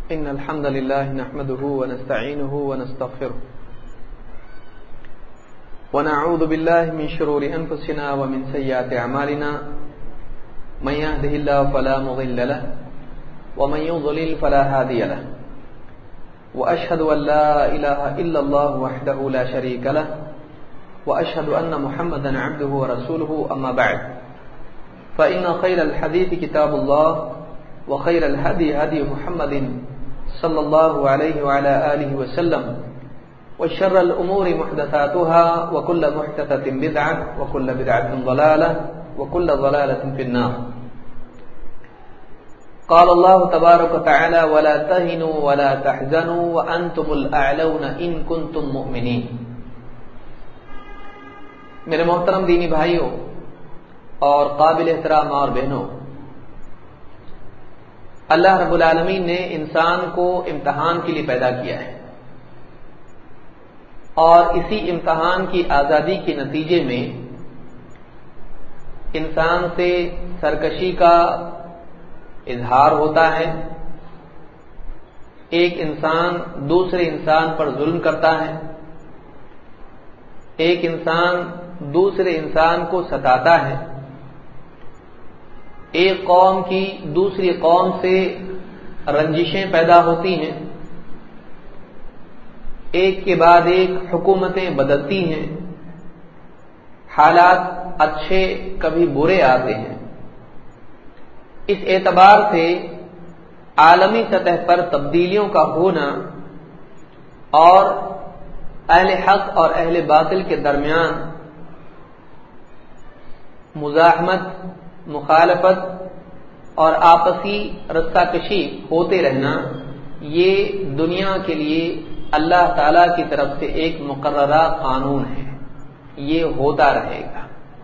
إن الحمد لله نحمده ونستعينه ونستغفره ونعوذ بالله من شرور أنفسنا ومن سيئات أعمالنا من يهده الله فلا مضل له ومن يضلل فلا هادي له وأشهد أن لا إله إلا الله وحده لا شريك له وأشهد أن محمدا عبده ورسوله أما بعد فإن خير الحديث كتاب الله وخير الهدي هدي محمد صلى الله عليه وعلى آله وسلم وشر الأمور محدثاتها وكل محدثة بدعة وكل بدعة ضلالة وكل ضلالة في النار. قال الله تبارك وتعالى ولا تهنوا ولا تحزنوا وأنتم الأعلون إن كنتم مؤمنين. میرے محترم دینی بھائیوں اور قابل احترام اور بہنوں، اللہ رب العالمین نے انسان کو امتحان کے لیے پیدا کیا ہے اور اسی امتحان کی آزادی کے نتیجے میں انسان سے سرکشی کا اظہار ہوتا ہے. ایک انسان دوسرے انسان پر ظلم کرتا ہے، ایک انسان دوسرے انسان کو ستاتا ہے، ایک قوم کی دوسری قوم سے رنجشیں پیدا ہوتی ہیں، ایک کے بعد ایک حکومتیں بدلتی ہیں، حالات اچھے کبھی برے آتے ہیں. اس اعتبار سے عالمی سطح پر تبدیلیوں کا ہونا اور اہل حق اور اہل باطل کے درمیان مزاحمت، مخالفت اور آپسی رسہ کشی ہوتے رہنا، یہ دنیا کے لیے اللہ تعالی کی طرف سے ایک مقررہ قانون ہے. یہ ہوتا رہے گا.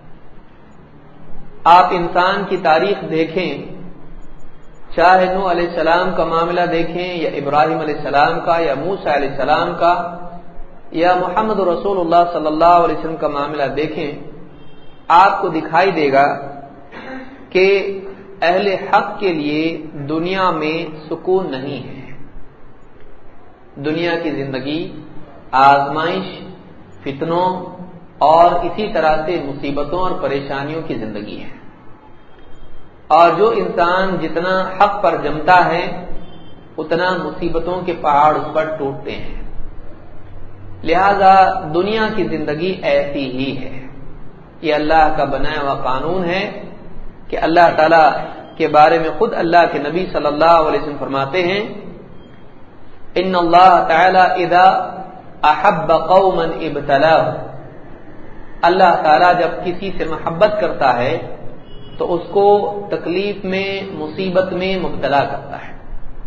آپ انسان کی تاریخ دیکھیں، چاہے نوح علیہ السلام کا معاملہ دیکھیں یا ابراہیم علیہ السلام کا یا موسیٰ علیہ السلام کا یا محمد رسول اللہ صلی اللہ علیہ وسلم کا معاملہ دیکھیں، آپ کو دکھائی دے گا کہ اہل حق کے لیے دنیا میں سکون نہیں ہے. دنیا کی زندگی آزمائش، فتنوں اور اسی طرح سے مصیبتوں اور پریشانیوں کی زندگی ہے. اور جو انسان جتنا حق پر جمتا ہے اتنا مصیبتوں کے پہاڑ اس پر ٹوٹتے ہیں. لہذا دنیا کی زندگی ایسی ہی ہے. یہ اللہ کا بنایا ہوا قانون ہے کہ اللہ تعالی کے بارے میں خود اللہ کے نبی صلی اللہ علیہ وسلم فرماتے ہیں ان اللہ تعالی اذا احب قوما ابتلاهم. اللہ تعالی جب کسی سے محبت کرتا ہے تو اس کو تکلیف میں، مصیبت میں مبتلا کرتا ہے.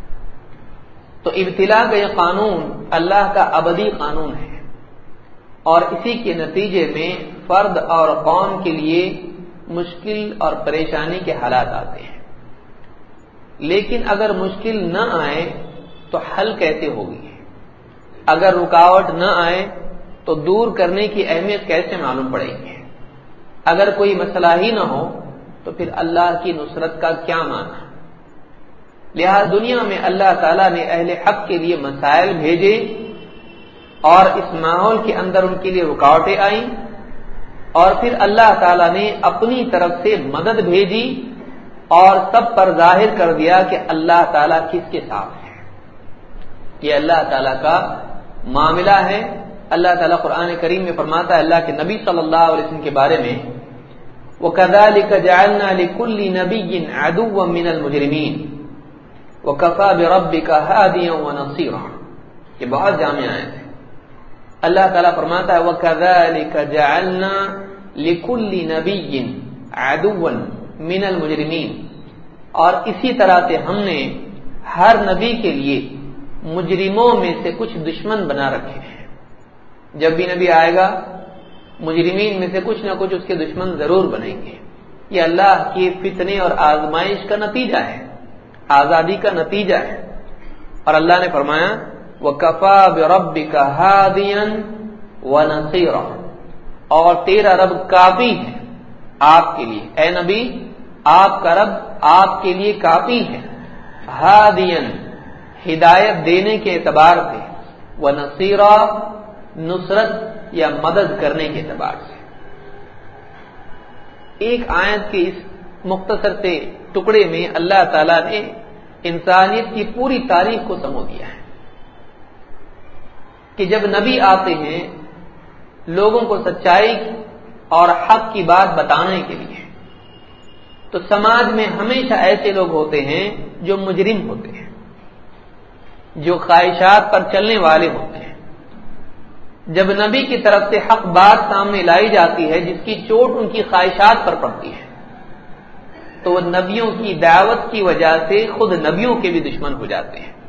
تو ابتلا کا یہ قانون اللہ کا ابدی قانون ہے اور اسی کے نتیجے میں فرد اور قوم کے لیے مشکل اور پریشانی کے حالات آتے ہیں. لیکن اگر مشکل نہ آئے تو حل کیسے ہوگی؟ اگر رکاوٹ نہ آئے تو دور کرنے کی اہمیت کیسے معلوم پڑے گی؟ اگر کوئی مسئلہ ہی نہ ہو تو پھر اللہ کی نصرت کا کیا معنی؟ لہذا دنیا میں اللہ تعالیٰ نے اہل حق کے لیے مسائل بھیجے اور اس ماحول کے اندر ان کے لیے رکاوٹیں آئیں اور پھر اللہ تعالیٰ نے اپنی طرف سے مدد بھیجی اور سب پر ظاہر کر دیا کہ اللہ تعالیٰ کس کے ساتھ ہے. یہ اللہ تعالیٰ کا معاملہ ہے. اللہ تعالیٰ قرآن کریم میں فرماتا ہے اللہ کے نبی صلی اللہ علیہ وسلم کے بارے میں وَكَذَلِكَ جَعَلْنَا لِكُلِّ نَبِيٍّ عَدُوًّا مِّنَ الْمُجْرِمِينَ وَكَفَى بِرَبِّكَ هَادِيًا وَنَصِيرًا. یہ بہت جامع آیت ہے. اللہ تعالیٰ فرماتا ہے وَكَذَلِكَ جَعَلْنَا لِكُلِّ نَبِيٍّ عَدُوًّا مِّنَ الْمُجْرِمِينَ. اور اسی طرح سے ہم نے ہر نبی کے لیے مجرموں میں سے کچھ دشمن بنا رکھے ہیں. جب بھی نبی آئے گا مجرمین میں سے کچھ نہ کچھ اس کے دشمن ضرور بنیں گے. یہ اللہ کی فتنے اور آزمائش کا نتیجہ ہے، آزادی کا نتیجہ ہے. اور اللہ نے فرمایا وَكَفَى بِرَبِّكَ هَادِيًا وَنَصِيرًا. اور تیرا رب کافی ہے آپ کے لیے. اے نبی آپ کا رب آپ کے لیے کافی ہے. ہادین ہدایت دینے کے اعتبار سے، ونصیرا نصرت یا مدد کرنے کے اعتبار سے۔ ایک آیت کے اس مختصر سے ٹکڑے میں اللہ تعالیٰ نے انسانیت کی پوری تاریخ کو سمو دیا ہے کہ جب نبی آتے ہیں لوگوں کو سچائی اور حق کی بات بتانے کے لیے، تو سماج میں ہمیشہ ایسے لوگ ہوتے ہیں جو مجرم ہوتے ہیں، جو خواہشات پر چلنے والے ہوتے ہیں۔ جب نبی کی طرف سے حق بات سامنے لائی جاتی ہے جس کی چوٹ ان کی خواہشات پر پڑتی ہے، تو وہ نبیوں کی دعوت کی وجہ سے خود نبیوں کے بھی دشمن ہو جاتے ہیں۔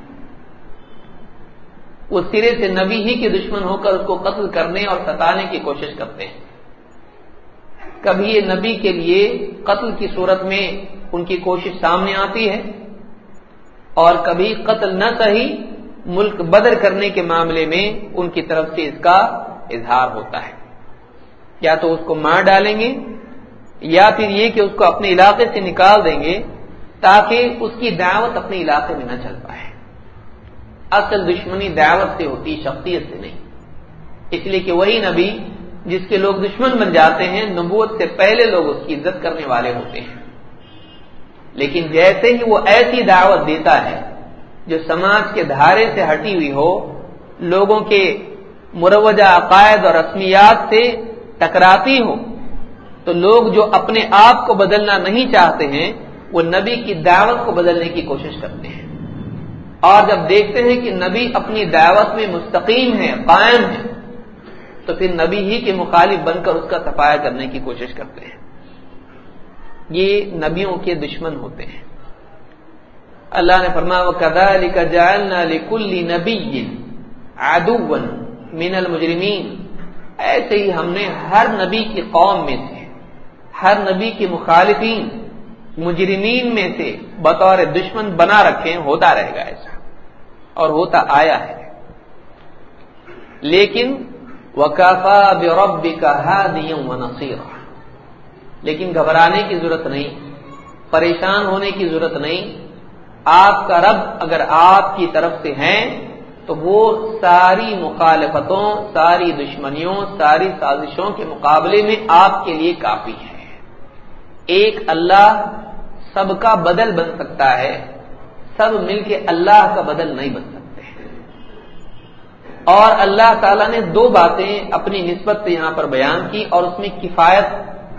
وہ سرے سے نبی ہی کے دشمن ہو کر اس کو قتل کرنے اور ستانے کی کوشش کرتے ہیں۔ کبھی یہ نبی کے لیے قتل کی صورت میں ان کی کوشش سامنے آتی ہے، اور کبھی قتل نہ صحیح ملک بدر کرنے کے معاملے میں ان کی طرف سے اس کا اظہار ہوتا ہے، یا تو اس کو مار ڈالیں گے یا پھر یہ کہ اس کو اپنے علاقے سے نکال دیں گے تاکہ اس کی دعوت اپنے علاقے میں نہ چل پائے۔ اصل دشمنی دعوت سے ہوتی، شخصیت سے نہیں، اس لیے کہ وہی نبی جس کے لوگ دشمن بن جاتے ہیں، نبوت سے پہلے لوگ اس کی عزت کرنے والے ہوتے ہیں۔ لیکن جیسے ہی وہ ایسی دعوت دیتا ہے جو سماج کے دھارے سے ہٹی ہوئی ہو، لوگوں کے مروجہ عقائد اور رسمیات سے ٹکراتی ہو، تو لوگ جو اپنے آپ کو بدلنا نہیں چاہتے ہیں وہ نبی کی دعوت کو بدلنے کی کوشش کرتے ہیں، اور جب دیکھتے ہیں کہ نبی اپنی دعوت میں مستقیم ہے، قائم ہے، تو پھر نبی ہی کے مخالف بن کر اس کا صفایا کرنے کی کوشش کرتے ہیں۔ یہ نبیوں کے دشمن ہوتے ہیں۔ اللہ نے فرمایا وَكَذَلِكَ جَعَلْنَا لِكُلِّ نَبِيٍّ عَدُوًّا مِنَ الْمُجْرِمِينَ، ایسے ہی ہم نے ہر نبی کی قوم میں سے، ہر نبی کے مخالفین مجرمین میں سے بطور دشمن بنا رکھے ہیں۔ ہوتا رہے گا ایسا، اور ہوتا آیا ہے۔ لیکن وَكَفَى بِرَبِّكَ هَادِيًا وَنَصِيرًا، لیکن گھبرانے کی ضرورت نہیں، پریشان ہونے کی ضرورت نہیں۔ آپ کا رب اگر آپ کی طرف سے ہیں تو وہ ساری مخالفتوں، ساری دشمنیوں، ساری سازشوں کے مقابلے میں آپ کے لیے کافی ہے۔ ایک اللہ سب کا بدل بن سکتا ہے، سب مل کے اللہ کا بدل نہیں بن سکتے۔ اور اللہ تعالیٰ نے دو باتیں اپنی نسبت سے یہاں پر بیان کی اور اس میں کفایت،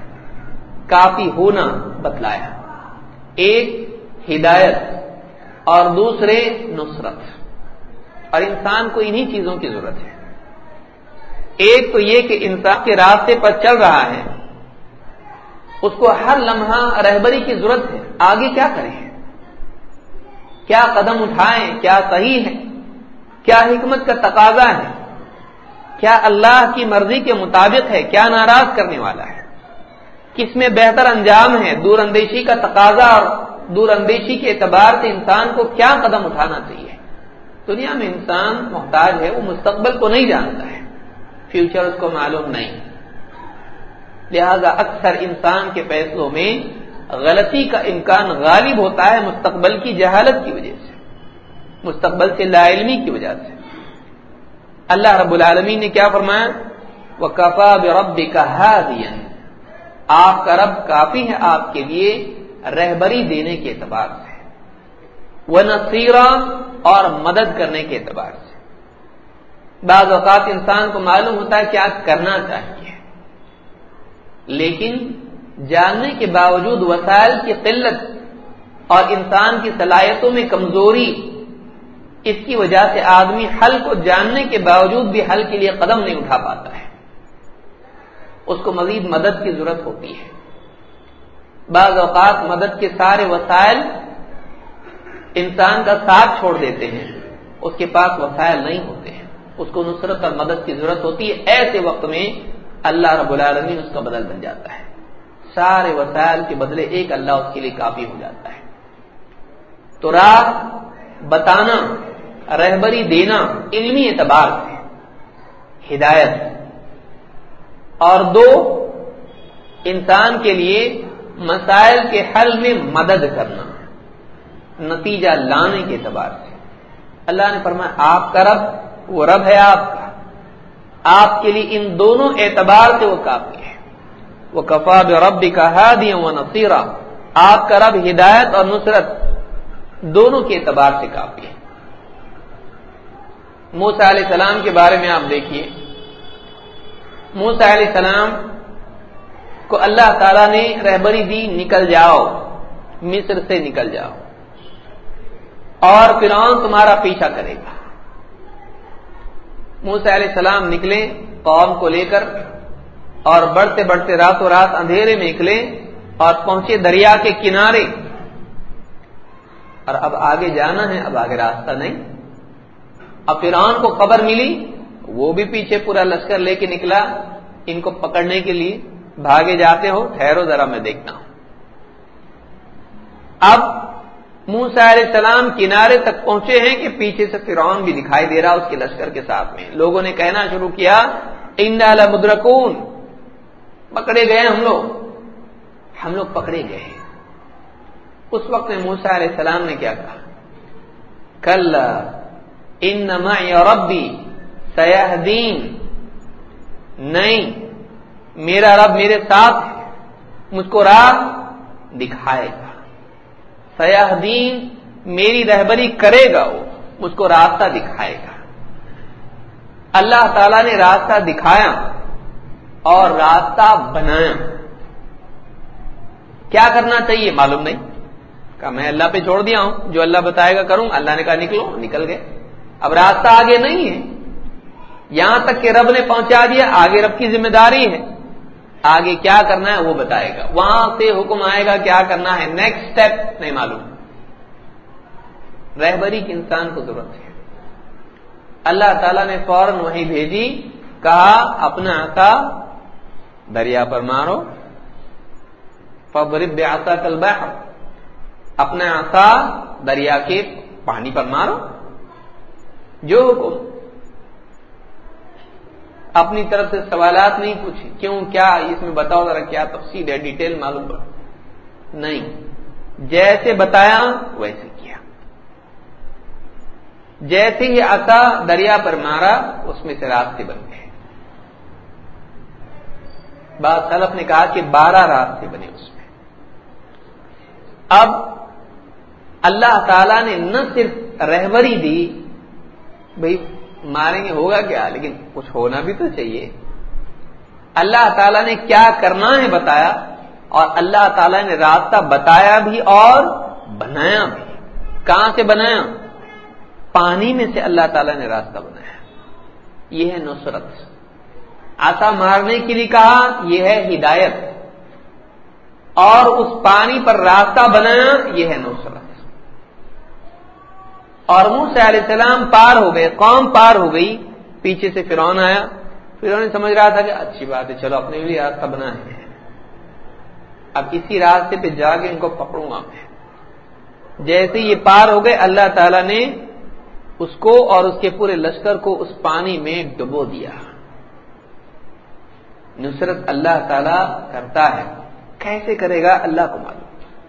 کافی ہونا بتلایا۔ ایک ہدایت اور دوسرے نصرت، اور انسان کو انہی چیزوں کی ضرورت ہے۔ ایک تو یہ کہ انسان کے راستے پر چل رہا ہے، اس کو ہر لمحہ رہبری کی ضرورت ہے، آگے کیا کریں، کیا قدم اٹھائیں، کیا صحیح ہے، کیا حکمت کا تقاضا ہے، کیا اللہ کی مرضی کے مطابق ہے، کیا ناراض کرنے والا ہے، کس میں بہتر انجام ہے، دور اندیشی کا تقاضا اور دور اندیشی کے اعتبار سے انسان کو کیا قدم اٹھانا چاہیے۔ دنیا میں انسان محتاج ہے، وہ مستقبل کو نہیں جانتا ہے، فیوچر اس کو معلوم نہیں، لہذا اکثر انسان کے فیصلوں میں غلطی کا امکان غالب ہوتا ہے مستقبل کی جہالت کی وجہ سے، مستقبل سے لا علمی کی وجہ سے۔ اللہ رب العالمین نے کیا فرمایا؟ وَكَفَى بِرَبِّكَ هَادِيًا، آپ کا رب کافی ہے آپ کے لیے رہبری دینے کے اعتبار سے، وَنَصِيرًا، اور مدد کرنے کے اعتبار سے۔ بعض اوقات انسان کو معلوم ہوتا ہے کیا کرنا چاہیے، لیکن جاننے کے باوجود وسائل کی قلت اور انسان کی صلاحیتوں میں کمزوری، اس کی وجہ سے آدمی حل کو جاننے کے باوجود بھی حل کے لیے قدم نہیں اٹھا پاتا ہے، اس کو مزید مدد کی ضرورت ہوتی ہے۔ بعض اوقات مدد کے سارے وسائل انسان کا ساتھ چھوڑ دیتے ہیں، اس کے پاس وسائل نہیں ہوتے ہیں، اس کو نصرت اور مدد کی ضرورت ہوتی ہے۔ ایسے وقت میں اللہ رب العالمین اس کا بدل بن جاتا ہے، سارے وسائل کے بدلے ایک اللہ اس کے لیے کافی ہو جاتا ہے۔ تو راہ بتانا، رہبری دینا علمی اعتبار سے ہدایت، اور دو انسان کے لیے مسائل کے حل میں مدد کرنا، نتیجہ لانے کے اعتبار سے۔ اللہ نے فرمایا آپ کا رب وہ رب ہے آپ کا، آپ کے لیے ان دونوں اعتبار سے وہ کافی ہے. وہ کفا بربک ہادیا ونصیرا، آپ کا رب ہدایت اور نصرت دونوں کے اعتبار سے کافی ہے. موسیٰ علیہ السلام کے بارے میں آپ دیکھیے، موسیٰ علیہ السلام کو اللہ تعالیٰ نے رہبری دی، نکل جاؤ مصر سے، نکل جاؤ اور فرعون تمہارا پیچھا کرے گا. موسیٰ علیہ السلام نکلے قوم کو لے کر اور بڑھتے بڑھتے راتوں رات اندھیرے میں نکلے اور پہنچے دریا کے کنارے. اور اب آگے جانا ہے، اب آگے راستہ نہیں. اب فرعون کو خبر ملی، وہ بھی پیچھے پورا لشکر لے کے نکلا ان کو پکڑنے کے لیے. بھاگے جاتے ہو، ٹھہرو ذرا میں دیکھتا ہوں. اب موسیٰ علیہ السلام کنارے تک پہنچے ہیں کہ پیچھے سے فرعون بھی دکھائی دے رہا اس کے لشکر کے ساتھ میں. لوگوں نے کہنا شروع کیا انا لمدرکون، پکڑے گئے ہم لوگ پکڑے گئے. اس وقت میں موسیٰ علیہ السلام نے کیا کہا؟ کلا ان معی ربی سیہدین، نہیں میرا رب میرے ساتھ ہے، مجھ کو راہ دکھائے گا. سیہدین میری رہبری کرے گا، وہ مجھ کو راستہ دکھائے گا. اللہ تعالیٰ نے راستہ دکھایا اور راستہ بنایا. کیا کرنا چاہیے معلوم نہیں، کہا میں اللہ پہ چھوڑ دیا ہوں، جو اللہ بتائے گا کروں. اللہ نے کہا نکلو، نکل گئے. اب راستہ آگے نہیں ہے، یہاں تک کہ رب نے پہنچا دیا، آگے رب کی ذمہ داری ہے. آگے کیا کرنا ہے وہ بتائے گا، وہاں سے حکم آئے گا کیا کرنا ہے، نیکسٹ سٹیپ نہیں معلوم. رہبری کی انسان کو ضرورت ہے. اللہ تعالیٰ نے فوراً وہی بھیجی، کہا اپنا عصا دریا پر مارو، فاضرب بعصاک البحر، اپنا عصا دریا کے پانی پر مارو. جو حکم، اپنی طرف سے سوالات نہیں پوچھے، کیوں کیا اس میں بتاؤ ذرا، کیا تفصیل ہے، ڈیٹیل معلوم کرو. نہیں، جیسے بتایا ویسے کیا. جیسے ہی عصا دریا پر مارا اس میں سے راستے بن گئے. بعض سلف نے کہا کہ 12 راستے بنے اس میں. اب اللہ تعالی نے نہ صرف رہبری دی، بھئی ماریں گے ہوگا کیا، لیکن کچھ ہونا بھی تو چاہیے. اللہ تعالیٰ نے کیا کرنا ہے بتایا، اور اللہ تعالیٰ نے راستہ بتایا بھی اور بنایا بھی. کہاں سے بنایا؟ پانی میں سے اللہ تعالیٰ نے راستہ بنایا. یہ ہے نصرت. عصا مارنے کے لیے کہا، یہ ہے ہدایت. اور اس پانی پر راستہ بنایا، یہ ہے نصرت. اور موسیٰ علیہ السلام پار ہو گئے، قوم پار ہو گئی. پیچھے سے فرعون آیا. فرعون سمجھ رہا تھا کہ اچھی بات ہے، چلو اپنے لیے راستہ بنا ہے، اب اسی راستے پہ جا کے ان کو پکڑوں گا میں. جیسے یہ پار ہو گئے، اللہ تعالیٰ نے اس کو اور اس کے پورے لشکر کو اس پانی میں ڈبو دیا. نصرت اللہ تعالیٰ کرتا ہے، کیسے کرے گا اللہ کو معلوم.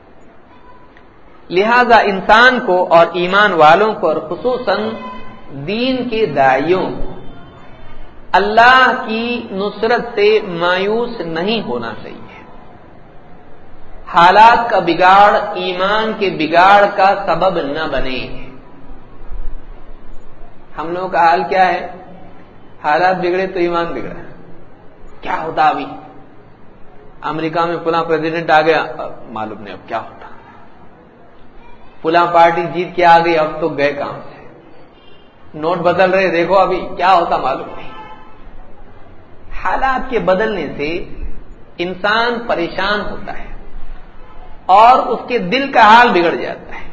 لہذا انسان کو اور ایمان والوں کو اور خصوصاً دین کے داعیوں اللہ کی نصرت سے مایوس نہیں ہونا چاہیے. حالات کا بگاڑ ایمان کے بگاڑ کا سبب نہ بنے. ہم لوگوں کا حال کیا ہے؟ حالات بگڑے تو ایمان بگڑا. کیا ہوتا ابھی؟ امریکہ میں فلاں پریزیڈنٹ آ گیا، معلوم نہیں اب کیا ہوتا. فلاں پارٹی جیت کے آ گئی، اب تو گئے کہاں سے. نوٹ بدل رہے، دیکھو ابھی کیا ہوتا معلوم نہیں. حالات کے بدلنے سے انسان پریشان ہوتا ہے اور اس کے دل کا حال بگڑ جاتا ہے.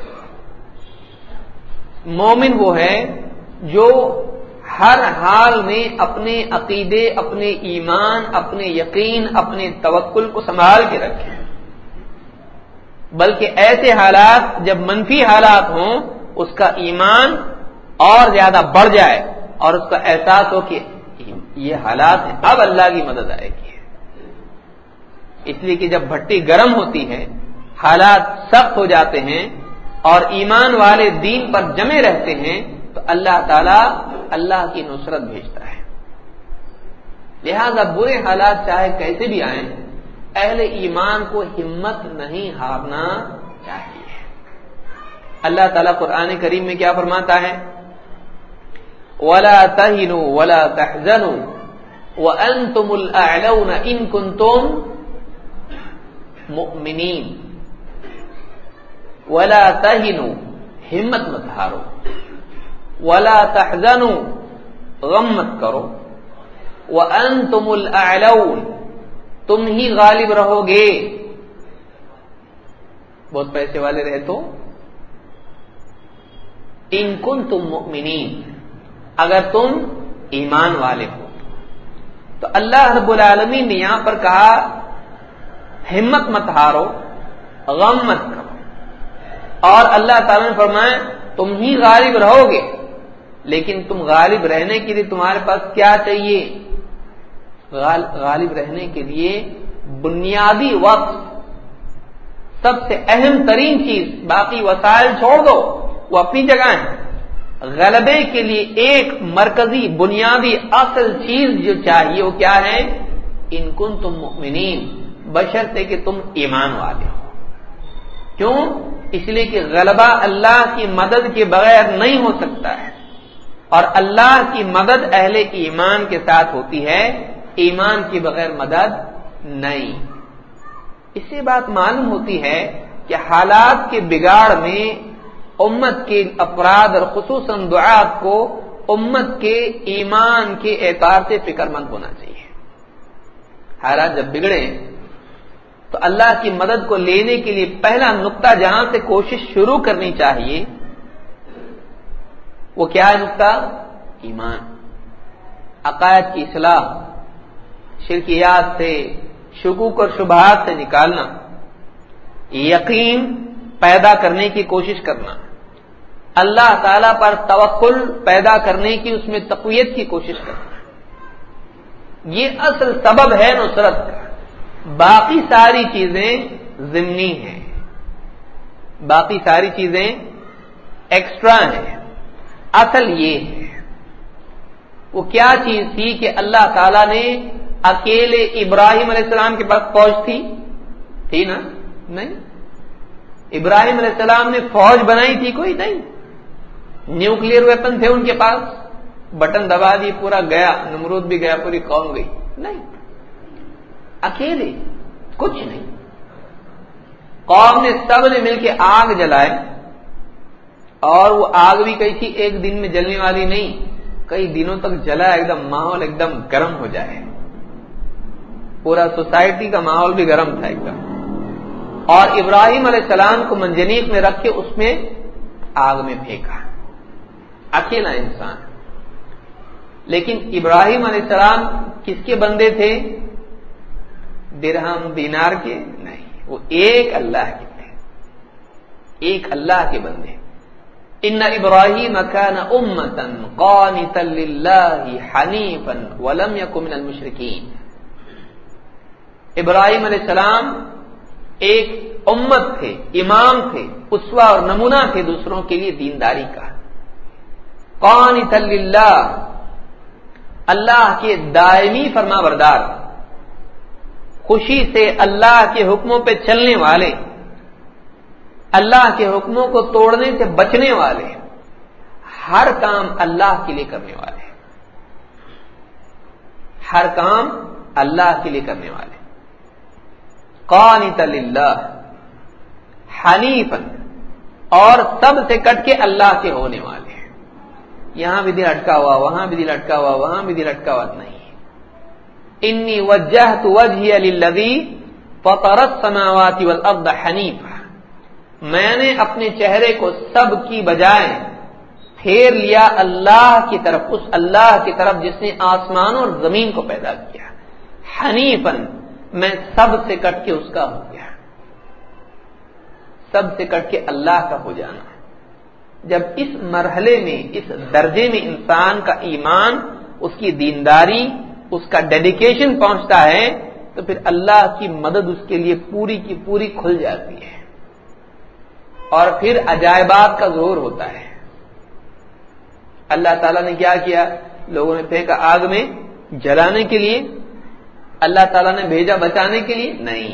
مومن وہ ہے جو ہر حال میں اپنے عقیدے، اپنے ایمان، اپنے یقین، اپنے توکل کو سنبھال کے رکھے. بلکہ ایسے حالات جب منفی حالات ہوں اس کا ایمان اور زیادہ بڑھ جائے اور اس کا احساس ہو کہ یہ حالات ہیں، اب اللہ کی مدد آئے گی. اس لیے کہ جب بھٹی گرم ہوتی ہے، حالات سخت ہو جاتے ہیں اور ایمان والے دین پر جمے رہتے ہیں تو اللہ تعالی اللہ کی نصرت بھیجتا ہے. لہذا برے حالات چاہے کیسے بھی آئیں، اہل ایمان کو ہمت نہیں ہارنا چاہیے. اللہ تعالیٰ قرآن کریم میں کیا فرماتا ہے؟ وَلَا تَهِنُوا وَلَا تَحْزَنُوا وَأَنْتُمُ الْأَعْلَوْنَ إِن كُنتُم مُؤْمِنِينَ. وَلَا تَهِنُوا، ہمت مت ہارو، وَلَا تَحْزَنُوا، غم مت کرو، وَأَنْتُمُ الْأَعْلَوْنَ، تم ہی غالب رہو گے. بہت پیسے والے رہے تو ان کنتم مؤمنین، اگر تم ایمان والے ہو. تو اللہ رب العالمین نے یہاں پر کہا ہمت مت ہارو، غم مت کرو، اور اللہ تعالیٰ نے فرمایا تم ہی غالب رہو گے. لیکن تم غالب رہنے کے لیے تمہارے پاس کیا چاہیے؟ غالب رہنے کے لیے بنیادی وقت، سب سے اہم ترین چیز، باقی وسائل چھوڑ دو وہ اپنی جگہ ہے. غلبے کے لیے ایک مرکزی بنیادی اصل چیز جو چاہیے وہ کیا ہے؟ ان کنتم مؤمنین، بشرطے کہ تم ایمان والے ہو. کیوں؟ اس لیے کہ غلبہ اللہ کی مدد کے بغیر نہیں ہو سکتا ہے، اور اللہ کی مدد اہل ایمان کے ساتھ ہوتی ہے، ایمان کے بغیر مدد نہیں. اس سے بات معلوم ہوتی ہے کہ حالات کے بگاڑ میں امت کے افراد اور خصوصاً دعات کو امت کے ایمان کے اعتبار سے فکر مند ہونا چاہیے. حالات جب بگڑے تو اللہ کی مدد کو لینے کے لیے پہلا نقطہ جہاں سے کوشش شروع کرنی چاہیے وہ کیا ہے؟ نقطہ ایمان، عقائد کی اصلاح، شرکیات سے، شکوک اور شبہات سے نکالنا، یقین پیدا کرنے کی کوشش کرنا، اللہ تعالی پر توکل پیدا کرنے کی، اس میں تقویت کی کوشش کرنا. یہ اصل سبب ہے نصرت کا. باقی ساری چیزیں ضمنی ہیں، باقی ساری چیزیں ایکسٹرا ہیں. اصل یہ ہے. وہ کیا چیز تھی کہ اللہ تعالی نے اکیلے ابراہیم علیہ السلام کے پاس فوج تھی نا؟ نہیں. ابراہیم علیہ السلام نے فوج بنائی تھی؟ کوئی نہیں. نیوکلیئر ویپن تھے ان کے پاس؟ بٹن دبا دی پورا گیا، نمرود بھی گیا، پوری قوم گئی؟ نہیں. اکیلے کچھ نہیں. قوم نے سب نے مل کے آگ جلائے، اور وہ آگ بھی کئی تھی ایک دن میں جلنے والی نہیں، کئی دنوں تک جلا، ایک دم ماحول ایک دم گرم ہو جائے. پورا سوسائٹی کا ماحول بھی گرم تھا ایک دم. اور ابراہیم علیہ السلام کو منجنیق میں رکھ کے اس میں آگ میں پھینکا. اکیلا انسان. لیکن ابراہیم علیہ السلام کس کے بندے تھے؟ درہم دینار کے نہیں، وہ ایک اللہ کے تھے، ایک اللہ کے بندے. ان ابراہیم کان امۃ قانتا للہ حنیفا ولم یکن من المشرکین. ابراہیم علیہ السلام ایک امت تھے، امام تھے، اسوہ اور نمونہ تھے دوسروں کے لیے دینداری کا. قانتا للہ، اللہ کے دائمی فرما بردار، خوشی سے اللہ کے حکموں پہ چلنے والے، اللہ کے حکموں کو توڑنے سے بچنے والے، ہر کام اللہ کے لیے کرنے والے، ہر کام اللہ کے لیے کرنے والے. قانتا للہ حنیفا، اور سب سے کٹ کے اللہ کے ہونے والے. یہاں بھی دل اٹکا ہوا، وہاں بھی دل اٹکا ہوا، وہاں بھی دل اٹکا ہوا نہیں. انی وجہت وجہی للذی فطر السماوات والارض حنیفا، میں نے اپنے چہرے کو سب کی بجائے پھیر لیا اللہ کی طرف، اس اللہ کی طرف جس نے آسمان اور زمین کو پیدا کیا. حنیفا، میں سب سے کٹ کے اس کا ہو گیا. سب سے کٹ کے اللہ کا ہو جانا. جب اس مرحلے میں، اس درجے میں انسان کا ایمان، اس کی دینداری، اس کا ڈیڈیکیشن پہنچتا ہے تو پھر اللہ کی مدد اس کے لیے پوری کی پوری کھل جاتی ہے، اور پھر عجائبات کا ظہور ہوتا ہے. اللہ تعالیٰ نے کیا کیا؟ لوگوں نے پھینکا آگ میں جلانے کے لیے، اللہ تعالیٰ نے بھیجا بچانے کے لیے؟ نہیں،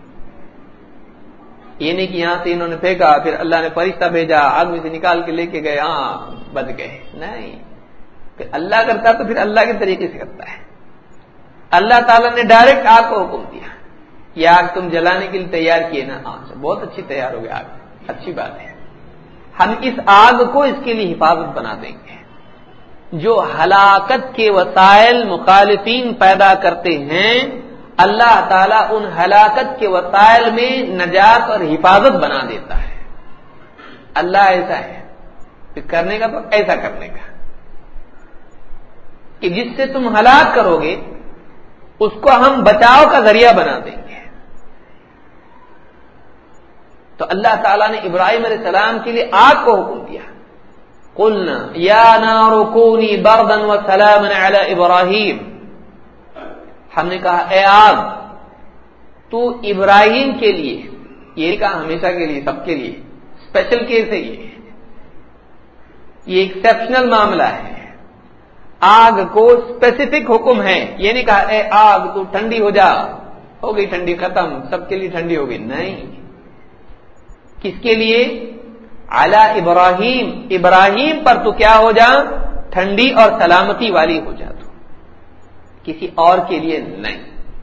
یہ نہیں کہ یہاں سے انہوں نے پھینکا پھر اللہ نے فرشتہ بھیجا آگ میں سے نکال کے لے کے گئے، ہاں بچ گئے، نہیں، پھر اللہ کرتا تو پھر اللہ کے طریقے سے کرتا ہے۔ اللہ تعالیٰ نے ڈائریکٹ آگ کو حکم دیا، یہ آگ تم جلانے کے لیے تیار کیے نا، اچھا بہت اچھی تیار ہو گئی آگ، اچھی بات ہے، ہم اس آگ کو اس کے لیے حفاظت بنا دیں گے۔ جو ہلاکت کے وسائل مخالفین پیدا کرتے ہیں، اللہ تعالیٰ ان ہلاکت کے وسائل میں نجات اور حفاظت بنا دیتا ہے۔ اللہ ایسا ہے، پھر کرنے کا تو ایسا کرنے کا کہ جس سے تم ہلاک کرو گے اس کو ہم بچاؤ کا ذریعہ بنا دیں گے۔ تو اللہ تعالیٰ نے ابراہیم علیہ السلام کے لیے آگ کو حکم دیا، قلنا یا نار کونی بردا وسلاما علی ابراہیم، ہم نے کہا اے آگ تو ابراہیم کے لیے، یہ کہا ہمیشہ کے لیے، سب کے لیے، اسپیشل کیس ہے یہ ایکسپشنل معاملہ ہے، آگ کو اسپیسیفک حکم ہے، یہ نہیں کہا اے آگ تو ٹھنڈی ہو جا، ہو گئی ٹھنڈی ختم، سب کے لیے ٹھنڈی ہو گئی، نہیں، کس کے لیے؟ علی ابراہیم، ابراہیم پر تو کیا ہو جا؟ ٹھنڈی اور سلامتی والی ہو جا، تو کسی اور کے لیے نہیں،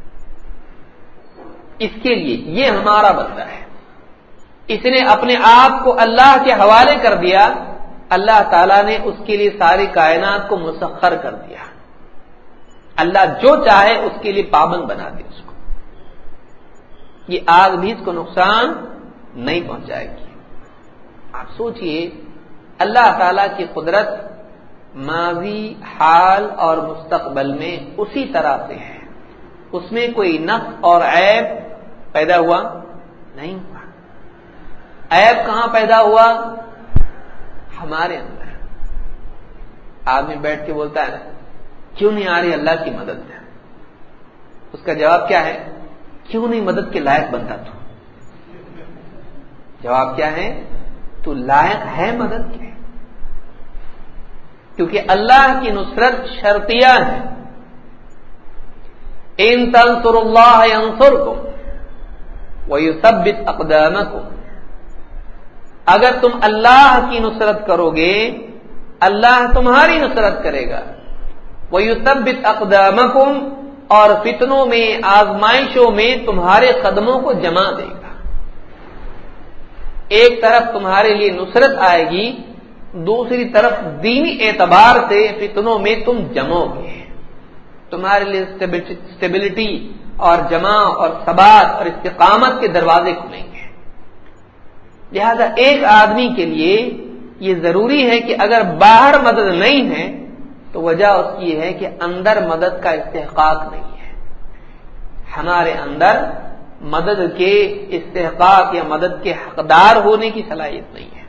اس کے لیے یہ ہمارا بندہ ہے، اس نے اپنے آپ کو اللہ کے حوالے کر دیا، اللہ تعالیٰ نے اس کے لیے ساری کائنات کو مسخر کر دیا، اللہ جو چاہے اس کے لیے پابند بنا دے اس کو، یہ آگ بھی اس کو نقصان نہیں پہنچائے گی۔ آپ سوچئے اللہ تعالیٰ کی قدرت ماضی، حال اور مستقبل میں اسی طرح سے ہے، اس میں کوئی نقص اور عیب پیدا ہوا نہیں ہوا۔ عیب کہاں پیدا ہوا؟ ہمارے اندر۔ آدمی بیٹھ کے بولتا ہے نا کیوں نہیں آ رہی اللہ کی مدد ہے، اس کا جواب کیا ہے؟ کیوں نہیں مدد کے لائق بنتا تو؟ جواب کیا ہے؟ تو لائق ہے مدد کے، کیونکہ اللہ کی نصرت شرطیہ ہے، ان تنصروا اللہ ینصرکم ویثبت اقدامکم، اگر تم اللہ کی نصرت کرو گے اللہ تمہاری نصرت کرے گا، ویثبت اقدامکم، اور فتنوں میں، آزمائشوں میں تمہارے قدموں کو جما دے گا۔ ایک طرف تمہارے لیے نصرت آئے گی، دوسری طرف دینی اعتبار سے فتنوں میں تم جمو گے، تمہارے لیے اسٹیبلٹی اور جمع اور ثبات اور استقامت کے دروازے کھلیں گے۔ لہذا ایک آدمی کے لیے یہ ضروری ہے کہ اگر باہر مدد نہیں ہے تو وجہ اس کی یہ ہے کہ اندر مدد کا استحقاق نہیں ہے، ہمارے اندر مدد کے استحقاق یا مدد کے حقدار ہونے کی صلاحیت نہیں ہے،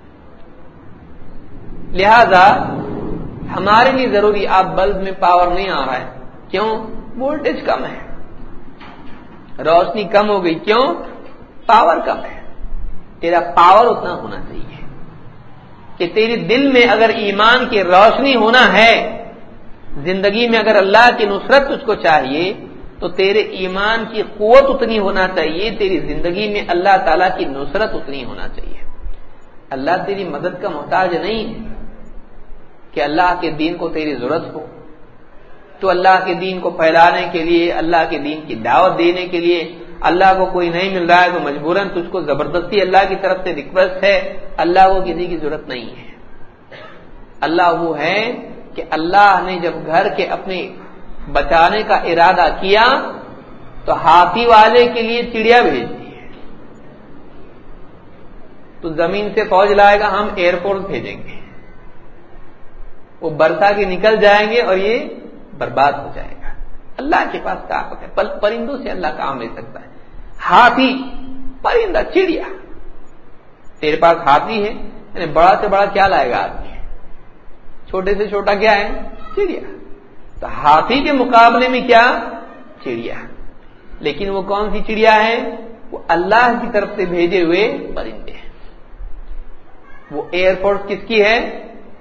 لہذا ہمارے لیے ضروری، آپ بلب میں پاور نہیں آ رہا ہے، کیوں؟ وولٹیج کم ہے، روشنی کم ہو گئی، کیوں؟ پاور کم ہے، تیرا پاور اتنا ہونا چاہیے کہ تیرے دل میں اگر ایمان کی روشنی ہونا ہے، زندگی میں اگر اللہ کی نصرت تجھ کو چاہیے تو تیرے ایمان کی قوت اتنی ہونا چاہیے، تیری زندگی میں اللہ تعالیٰ کی نصرت اتنی ہونا چاہیے۔ اللہ تیری مدد کا محتاج نہیں ہے کہ اللہ کے دین کو تیری ضرورت ہو، تو اللہ کے دین کو پھیلانے کے لیے، اللہ کے دین کی دعوت دینے کے لیے اللہ کو کوئی نہیں مل رہا ہے تو مجبوراً تجھ کو زبردستی اللہ کی طرف سے ریکویسٹ ہے، اللہ کو کسی کی ضرورت نہیں ہے۔ اللہ وہ ہے کہ اللہ نے جب گھر کے اپنے بچانے کا ارادہ کیا تو ہاتھی والے کے لیے چڑیا بھیج دی ہے، تو زمین سے فوج لائے گا، ہم ایئر فورس بھیجیں گے، وہ برسا کے نکل جائیں گے اور یہ برباد ہو جائے گا۔ اللہ کے پاس طاقت ہے، پرندوں سے اللہ کام لے سکتا ہے، ہاتھی، پرندہ، چڑیا، تیرے پاس ہاتھی ہے، یعنی بڑا سے بڑا کیا لائے گا آدمی، چھوٹے سے چھوٹا کیا ہے؟ چڑیا، تو ہاتھی کے مقابلے میں کیا؟ چڑیا، لیکن وہ کون سی چڑیا ہے؟ وہ اللہ کی طرف سے بھیجے ہوئے پرندے ہیں۔ وہ ایئر فورس کس کی ہے؟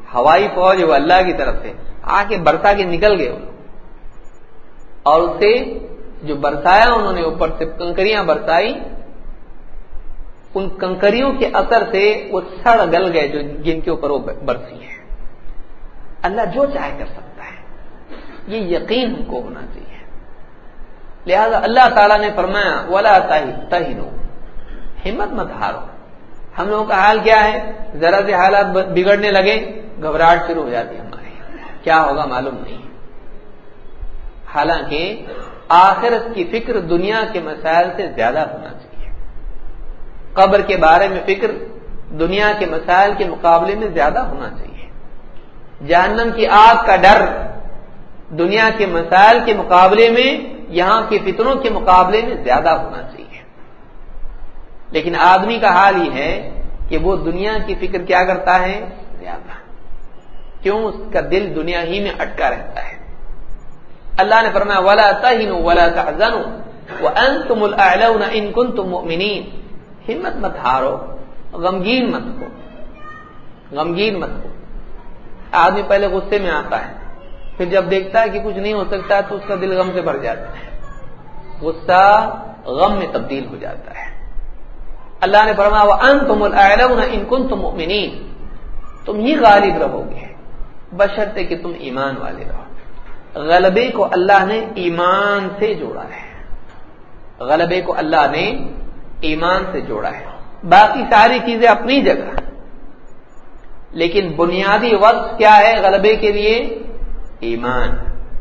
ہوائی فوج وہ اللہ کی طرف سے آ کے برسا کے نکل گئے وہ، اور اسے جو برسایا انہوں نے اوپر سے کنکریاں برسائی، ان کنکریوں کے اثر سے وہ سڑ گل گئے جو جن کے اوپر وہ برسی ہے۔ اللہ جو چاہے کر سکتا ہے، یہ یقین ہم کو ہونا چاہیے۔ لہذا اللہ تعالیٰ نے فرمایا وَلَا تَهِنُوا، ہمت مت ہارو۔ ہم لوگوں کا حال کیا ہے؟ ذرا سے حالات بگڑنے لگے گھبراہٹ شروع ہو جاتی ہے ہماری، کیا ہوگا معلوم نہیں۔ حالانکہ آخرت کی فکر دنیا کے مسائل سے زیادہ ہونا چاہیے، قبر کے بارے میں فکر دنیا کے مسائل کے مقابلے میں زیادہ ہونا چاہیے، جہنم کی آگ کا ڈر دنیا کے مسائل کے مقابلے میں، یہاں کے فتنوں کے مقابلے میں زیادہ ہونا چاہیے۔ لیکن آدمی کا حال یہ ہے کہ وہ دنیا کی فکر کیا کرتا ہے؟ زیادہ۔ کیوں؟ اس کا دل دنیا ہی میں اٹکا رہتا ہے۔ اللہ نے فرمایا وَلَا تَهِنُوا وَلَا تَحْزَنُوا وَأَنْتُمُ الْأَعْلَوْنَ إِن كُنتُم مُؤْمِنِينَ، ہمت مت ہارو، غمگین مت ہو، غمگین مت ہو۔ آدمی پہلے غصے میں آتا ہے، پھر جب دیکھتا ہے کہ کچھ نہیں ہو سکتا تو اس کا دل غم سے بھر جاتا ہے، غصہ غم میں تبدیل ہو جاتا ہے۔ اللہ نے فرمایا وَأَنْتُمُ الْأَعْلَوْنَ إِن كُنتُم مُؤْمِنِينَ، تم ہی غالب رہو گے بشرطے کہ تم ایمان والے رہو۔ غلبے کو اللہ نے ایمان سے جوڑا ہے، غلبے کو اللہ نے ایمان سے جوڑا ہے، باقی ساری چیزیں اپنی جگہ، لیکن بنیادی وصف کیا ہے غلبے کے لیے؟ ایمان۔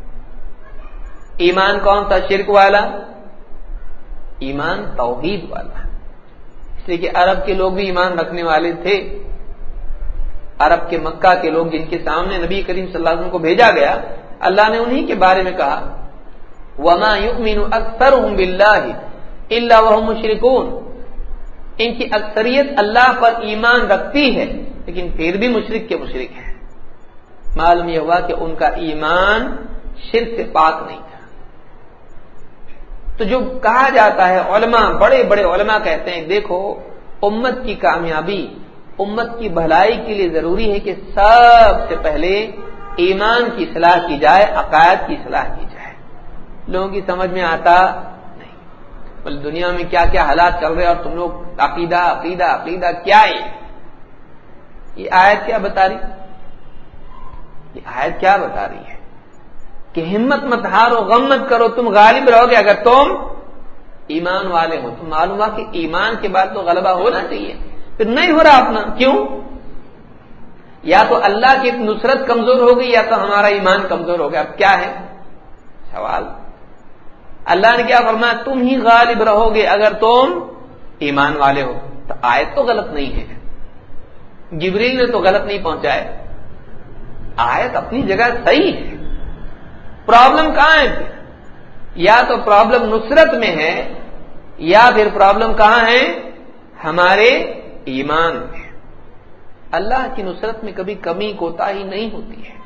ایمان کون سا؟ شرک والا؟ ایمان توحید والا۔ اس لیے کہ عرب کے لوگ بھی ایمان رکھنے والے تھے، عرب کے مکہ کے لوگ جن کے سامنے نبی کریم صلی اللہ علیہ وسلم کو بھیجا گیا، اللہ نے انہی کے بارے میں کہا وَمَا يُؤْمِنُ أَكْثَرُهُم بِاللَّهِ إِلَّا وَهُمْ مُشْرِكُونَ، ان کی اکثریت اللہ پر ایمان رکھتی ہے لیکن پھر بھی مشرک کے مشرک ہے۔ معلوم یہ ہوا کہ ان کا ایمان شرک سے پاک نہیں تھا۔ تو جو کہا جاتا ہے، علماء بڑے بڑے علماء کہتے ہیں دیکھو امت کی کامیابی، امت کی بھلائی کے لیے ضروری ہے کہ سب سے پہلے ایمان کی اصلاح کی جائے، عقائد کی اصلاح کی جائے۔ لوگوں کی سمجھ میں آتا نہیں، بلکہ دنیا میں کیا کیا حالات چل رہے اور تم لوگ عقیدہ عقیدہ عقیدہ کیا ہے؟ یہ آیت کیا بتا رہی؟ یہ آیت کیا بتا رہی ہے کہ ہمت مت ہارو، غم مت کرو، تم غالب رہو گے اگر تم ایمان والے ہو۔ تو معلوم ہوا کہ ایمان کے بعد تو غلبہ ہونا چاہیے، پھر نہیں ہو رہا اپنا، کیوں؟ یا تو اللہ کی نصرت کمزور ہو گئی یا تو ہمارا ایمان کمزور ہو گیا۔ اب کیا ہے سوال؟ اللہ نے کیا فرمایا؟ تم ہی غالب رہو گے اگر تم ایمان والے ہو۔ تو آیت تو غلط نہیں ہے، جبریل نے تو غلط نہیں پہنچائے، آیت اپنی جگہ صحیح ہے۔ پرابلم کہاں ہے؟ یا تو پرابلم نصرت میں ہے یا پھر پرابلم کہاں ہے؟ ہمارے ایمان میں۔ اللہ کی نصرت میں کبھی کمی کوتاہی نہیں ہوتی ہے،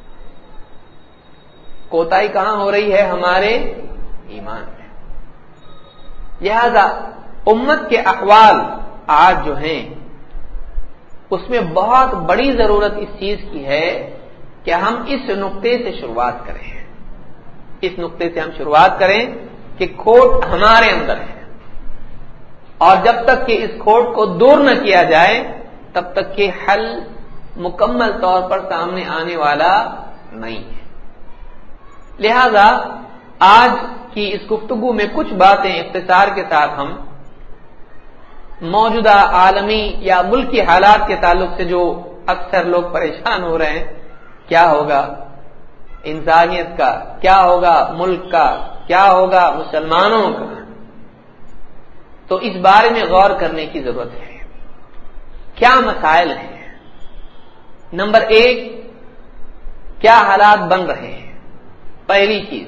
کوتاہی کہاں ہو رہی ہے؟ ہمارے ایمان میں۔ لہذا امت کے احوال آج جو ہیں اس میں بہت بڑی ضرورت اس چیز کی ہے کہ ہم اس نقطے سے شروعات کریں، اس نقطے سے ہم شروعات کریں کہ کھوٹ ہمارے اندر ہے، اور جب تک کہ اس کھوٹ کو دور نہ کیا جائے تب تک کہ حل مکمل طور پر سامنے آنے والا نہیں ہے۔ لہذا آج کی اس گفتگو میں کچھ باتیں اختصار کے ساتھ ہم موجودہ عالمی یا ملکی حالات کے تعلق سے جو اکثر لوگ پریشان ہو رہے ہیں، کیا ہوگا انسانیت کا، کیا ہوگا ملک کا، کیا ہوگا مسلمانوں کا، تو اس بارے میں غور کرنے کی ضرورت ہے۔ کیا مسائل ہیں؟ نمبر 1، کیا حالات بن رہے ہیں؟ پہلی چیز،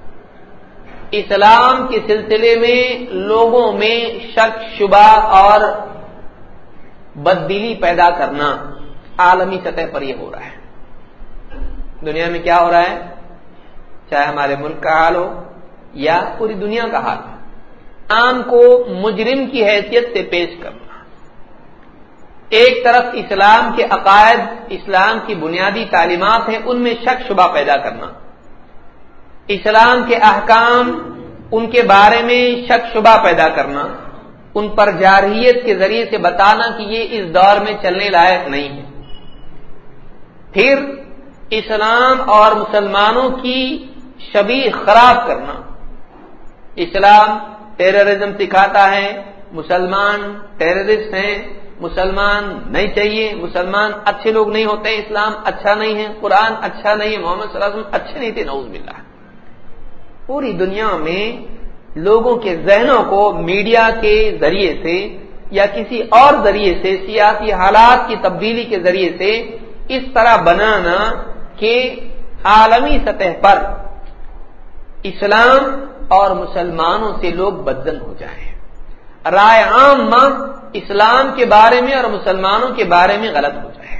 اسلام کے سلسلے میں لوگوں میں شک شبہ اور بددلی پیدا کرنا عالمی سطح پر یہ ہو رہا ہے۔ دنیا میں کیا ہو رہا ہے؟ چاہے ہمارے ملک کا حال ہو یا پوری دنیا کا حال ہو، عام کو مجرم کی حیثیت سے پیش کرنا، ایک طرف اسلام کے عقائد، اسلام کی بنیادی تعلیمات ہیں، ان میں شک شبہ پیدا کرنا، اسلام کے احکام ان کے بارے میں شک شبہ پیدا کرنا، ان پر جارحیت کے ذریعے سے بتانا کہ یہ اس دور میں چلنے لائق نہیں ہے، پھر اسلام اور مسلمانوں کی شبیہ خراب کرنا، اسلام ٹیررزم سکھاتا ہے، مسلمان ٹیررسٹ ہیں، مسلمان نہیں چاہیے، مسلمان اچھے لوگ نہیں ہوتے، اسلام اچھا نہیں ہے، قرآن اچھا نہیں ہے، محمد صلی اللہ علیہ وسلم اچھے نہیں تھے، نعوذ باللہ۔ پوری دنیا میں لوگوں کے ذہنوں کو میڈیا کے ذریعے سے یا کسی اور ذریعے سے، سیاسی حالات کی تبدیلی کے ذریعے سے اس طرح بنانا کہ عالمی سطح پر اسلام اور مسلمانوں سے لوگ بدزن ہو جائیں، رائے عامہ اسلام کے بارے میں اور مسلمانوں کے بارے میں غلط ہو جائے،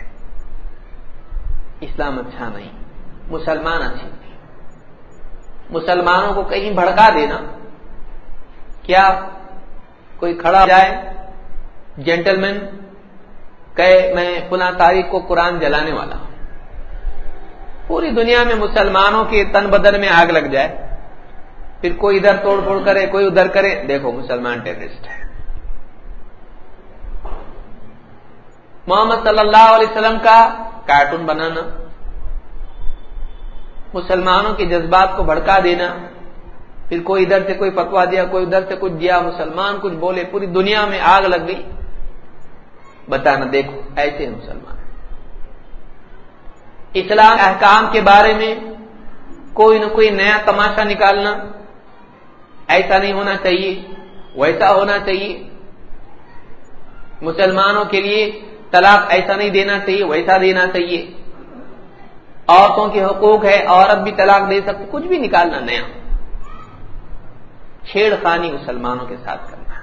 اسلام اچھا نہیں، مسلمان اچھے نہیں، مسلمانوں کو کہیں بھڑکا دینا، کیا کوئی کھڑا جائے جینٹل مین کہے میں فلاں تاریخ کو قرآن جلانے والا ہوں، پوری دنیا میں مسلمانوں کے تن بدن میں آگ لگ جائے، پھر کوئی ادھر توڑ پھوڑ کرے، کوئی ادھر کرے، دیکھو مسلمان ٹیررسٹ ہے۔ محمد صلی اللہ علیہ وسلم کا کارٹون بنانا، مسلمانوں کے جذبات کو بھڑکا دینا، پھر کوئی ادھر سے کوئی فتوا دیا، کوئی ادھر سے کچھ دیا، مسلمان کچھ بولے، پوری دنیا میں آگ لگ گئی، بتانا دیکھو ایسے ہیں مسلمان۔ اسلام احکام کے بارے میں کوئی نہ کوئی نیا تماشا نکالنا، ایسا نہیں ہونا چاہیے، ویسا ہونا چاہیے، مسلمانوں کے لیے طلاق ایسا نہیں دینا چاہیے، ویسا دینا چاہیے، عورتوں کے حقوق ہے، عورت بھی طلاق دے سکتی، کچھ بھی نکالنا نیا، چھیڑ خانی مسلمانوں کے ساتھ کرنا۔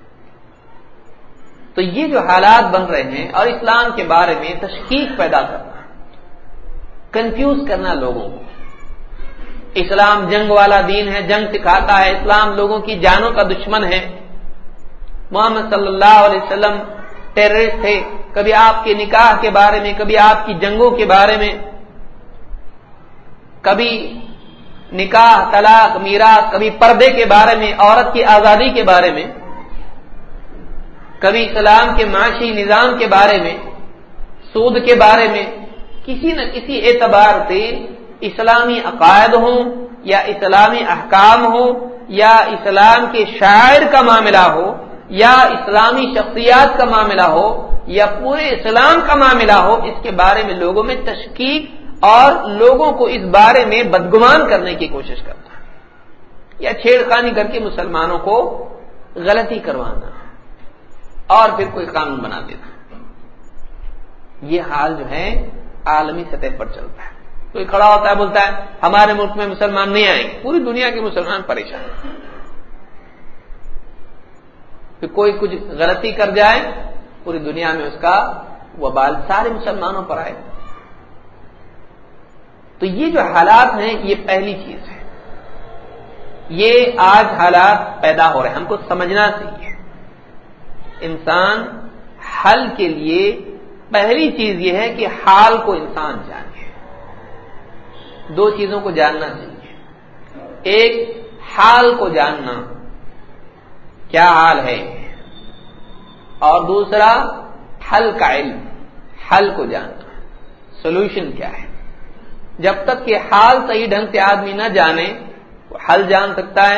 تو یہ جو حالات بن رہے ہیں اور اسلام کے بارے میں تشکیک پیدا کرنا، کنفیوز کرنا لوگوں کو، اسلام جنگ والا دین ہے، جنگ سکھاتا ہے، اسلام لوگوں کی جانوں کا دشمن ہے، محمد صلی اللہ علیہ وسلم ٹیررسٹ تھے، کبھی آپ کے نکاح کے بارے میں، کبھی آپ کی جنگوں کے بارے میں، کبھی نکاح، طلاق، میراث، کبھی پردے کے بارے میں، عورت کی آزادی کے بارے میں، کبھی اسلام کے معاشی نظام کے بارے میں، سود کے بارے میں، کسی نہ کسی اعتبار سے اسلامی عقائد ہوں یا اسلامی احکام ہوں یا اسلام کے شاعر کا معاملہ ہو یا اسلامی شخصیات کا معاملہ ہو یا پورے اسلام کا معاملہ ہو، اس کے بارے میں لوگوں میں تشکیک اور لوگوں کو اس بارے میں بدگمان کرنے کی کوشش کرنا یا چھیڑخانی کر کے مسلمانوں کو غلطی کروانا اور پھر کوئی قانون بنا دینا۔ یہ حال جو ہے عالمی سطح پر چلتا ہے، کوئی کھڑا ہوتا ہے بولتا ہے ہمارے ملک میں مسلمان نہیں آئیں گے، پوری دنیا کے مسلمان پریشان ہیں، پھر کوئی کچھ غلطی کر جائے پوری دنیا میں اس کا وبال سارے مسلمانوں پر آئے۔ تو یہ جو حالات ہیں یہ پہلی چیز ہے، یہ آج حالات پیدا ہو رہے ہیں، ہم کو سمجھنا چاہیے۔ انسان حل کے لیے پہلی چیز یہ ہے کہ حال کو انسان جانے، دو چیزوں کو جاننا چاہیے، ایک حال کو جاننا کیا حال ہے، اور دوسرا حل کا علم، حل کو جاننا سولوشن کیا ہے۔ جب تک کہ حال صحیح ڈھنگ سے آدمی نہ جانے وہ حل جان سکتا ہے،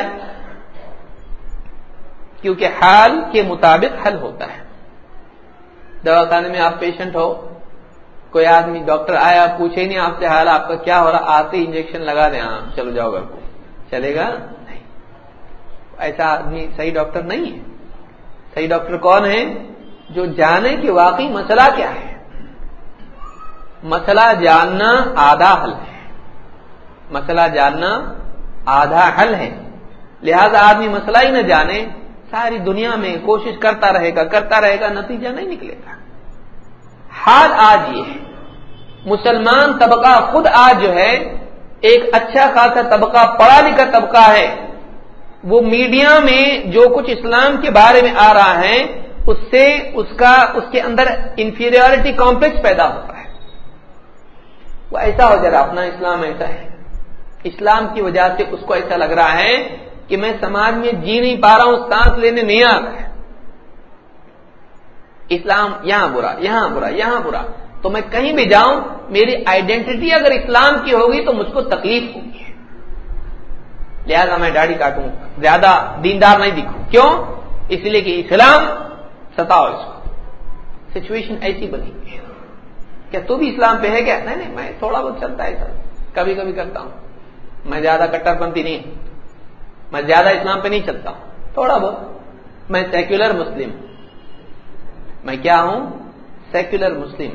کیونکہ حال کے مطابق حل ہوتا ہے۔ دواخانے میں آپ پیشنٹ ہو، کوئی آدمی ڈاکٹر آیا پوچھے نہیں آپ سے حال آپ کا کیا ہو رہا، آتے انجیکشن لگا دیں، ہاں چلو جاؤ گھر کو، چلے گا نہیں، ایسا آدمی صحیح ڈاکٹر نہیں ہے۔ صحیح ڈاکٹر کون ہے؟ جو جانے کہ واقعی مسئلہ کیا ہے۔ مسئلہ جاننا آدھا حل ہے، مسئلہ جاننا آدھا حل ہے، لہذا آدمی مسئلہ ہی نہ جانے، ساری دنیا میں کوشش کرتا رہے گا، نتیجہ نہیں نکلے گا۔ حال آج یہ ہے، مسلمان طبقہ خود آج جو ہے ایک اچھا خاصا طبقہ، پڑھا لکھا طبقہ ہے، وہ میڈیا میں جو کچھ اسلام کے بارے میں آ رہا ہے اس سے اس کے اندر انفیریورٹی کمپلیکس پیدا ہوتا ہے. وہ ایسا ہو جا رہا اپنا اسلام ایسا ہے, اسلام کی وجہ سے اس کو ایسا لگ رہا ہے کہ میں سماج میں جی نہیں پا رہا ہوں, سانس لینے نہیں آ رہا ہے. اسلام یہاں برا, یہاں برا, یہاں برا, تو میں کہیں بھی جاؤں میری آئیڈینٹی اگر اسلام کی ہوگی تو مجھ کو تکلیف ہوگی, لہذا میں داڑھی کاٹوں, زیادہ دیندار نہیں دکھوں. کیوں؟ اس لیے کہ اسلام ستاؤ اس کو. سچویشن ایسی بنی ہے. کیا تو بھی اسلام پہ ہے کیا؟ نہیں, میں تھوڑا بہت چلتا ہے سر, کبھی کبھی کرتا ہوں. میں زیادہ کٹر پنتھی نہیں, میں زیادہ اسلام پہ نہیں چلتا ہوں, تھوڑا بہت. میں سیکولر مسلم. میں کیا ہوں؟ سیکولر مسلم.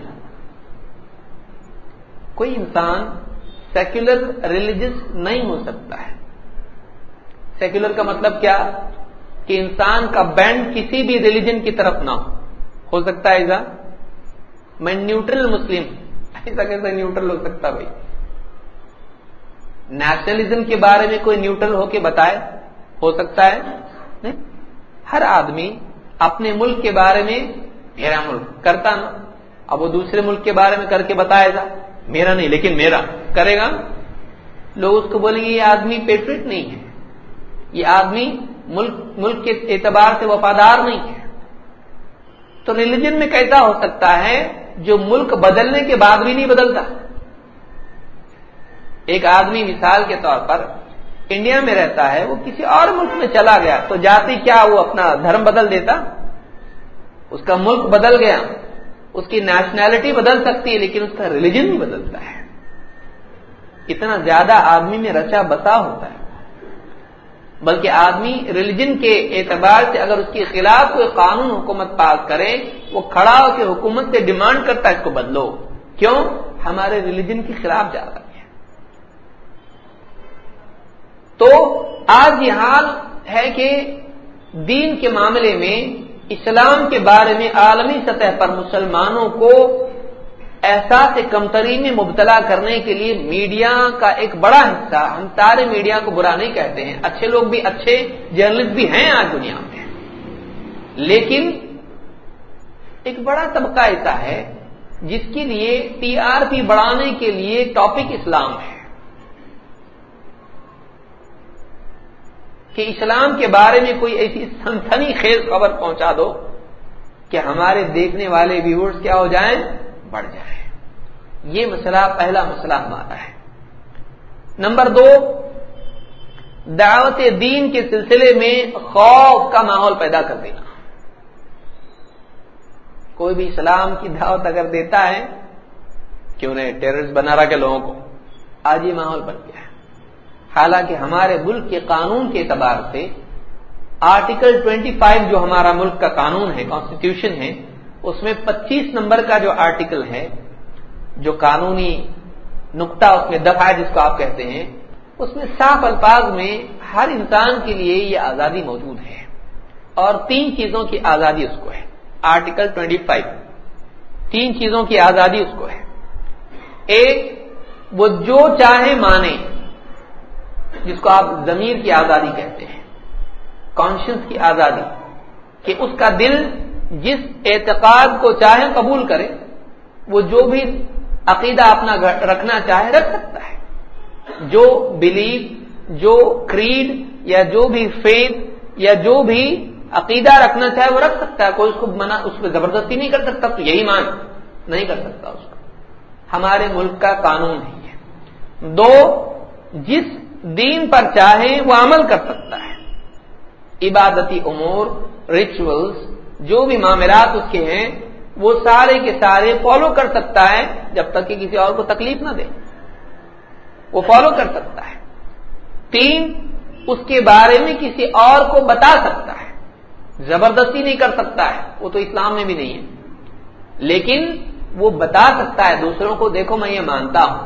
کوئی انسان سیکولر ریلیجس نہیں ہو سکتا ہے. سیکولر کا مطلب کیا؟ کہ انسان کا بینڈ کسی بھی ریلیجن کی طرف نہ ہو سکتا ہے ایسا. میں نیوٹرل مسلم. ایسا کیسے نیوٹرل ہو سکتا بھائی؟ نیشنلزم کے بارے میں کوئی نیوٹرل ہو کے بتائے, ہو سکتا ہے؟ نہیں. ہر آدمی اپنے ملک کے بارے میں میرا ملک کرتا نا, اب وہ دوسرے ملک کے بارے میں کر کے بتائے گا میرا نہیں لیکن میرا کرے گا. لوگ اس کو بولیں گے یہ آدمی پیٹریٹ نہیں ہے, یہ آدمی ملک کے اعتبار سے وفادار نہیں ہے. تو ریلیجن میں کیسا ہو سکتا ہے جو ملک بدلنے کے بعد بھی نہیں بدلتا؟ ایک آدمی مثال کے طور پر انڈیا میں رہتا ہے, وہ کسی اور ملک میں چلا گیا تو جاتی کیا وہ اپنا دھرم بدل دیتا؟ اس کا ملک بدل گیا, اس کی نیشنلٹی بدل سکتی ہے لیکن اس کا ریلیجن نہیں بدلتا ہے. اتنا زیادہ آدمی میں رچا بسا ہوتا ہے. بلکہ آدمی ریلیجن کے اعتبار سے اگر اس کے خلاف کوئی قانون حکومت پاس کرے, وہ کھڑا ہو کے حکومت سے ڈیمانڈ کرتا ہے اس کو بدلو. کیوں؟ ہمارے ریلیجن کے خلاف جا رہا ہے. تو آج یہ حال ہے کہ دین کے معاملے میں اسلام کے بارے میں عالمی سطح پر مسلمانوں کو احساس کمتری میں مبتلا کرنے کے لیے میڈیا کا ایک بڑا حصہ, ہم سارے میڈیا کو برا نہیں کہتے ہیں, اچھے لوگ بھی, اچھے جرنلسٹ بھی ہیں آج دنیا میں, لیکن ایک بڑا طبقہ ایسا ہے جس کے لیے ٹی آر پی بڑھانے کے لیے ٹاپک اسلام ہے کہ اسلام کے بارے میں کوئی ایسی سنسنی خیز خبر پہنچا دو کہ ہمارے دیکھنے والے ویورز کیا ہو جائیں, بڑھ جائیں. یہ مسئلہ, پہلا مسئلہ ہمارا ہے. نمبر 2, دعوت دین کے سلسلے میں خوف کا ماحول پیدا کر دینا. کوئی بھی اسلام کی دعوت اگر دیتا ہے, کیوں نہیں ٹیررسٹ بنا رہا کہ لوگوں کو, آج یہ ماحول بن گیا ہے. حالانکہ ہمارے ملک کے قانون کے اعتبار سے آرٹیکل 25 جو ہمارا ملک کا قانون ہے, کانسٹیٹیوشن ہے, اس میں 25 نمبر کا جو آرٹیکل ہے, جو قانونی نقطہ اس میں دفعہ جس کو آپ کہتے ہیں, اس میں صاف الفاظ میں ہر انسان کے لیے یہ آزادی موجود ہے. اور 3 چیزوں کی آزادی اس کو ہے. آرٹیکل 25 3 چیزوں کی آزادی اس کو ہے. ایک, وہ جو چاہے مانے, جس کو آپ ضمیر کی آزادی کہتے ہیں, کانشنس کی آزادی, کہ اس کا دل جس اعتقاد کو چاہے قبول کرے, وہ جو بھی عقیدہ اپنا رکھنا چاہے رکھ سکتا ہے. جو بلیف, جو کریڈ یا جو بھی فیتھ یا جو بھی عقیدہ رکھنا چاہے وہ رکھ سکتا ہے. کوئی اس کو منع, اس پہ زبردستی نہیں کر سکتا, تو یہی مان نہیں کر سکتا اس کو. ہمارے ملک کا قانون ہے. 2, جس دین پر چاہے وہ عمل کر سکتا ہے. عبادتی امور, ریچولز, جو بھی معاملات اس کے ہیں وہ سارے کے سارے فالو کر سکتا ہے جب تک کہ کسی اور کو تکلیف نہ دے, وہ فالو کر سکتا ہے. 3, اس کے بارے میں کسی اور کو بتا سکتا ہے, زبردستی نہیں کر سکتا ہے, وہ تو اسلام میں بھی نہیں ہے, لیکن وہ بتا سکتا ہے دوسروں کو, دیکھو میں یہ مانتا ہوں,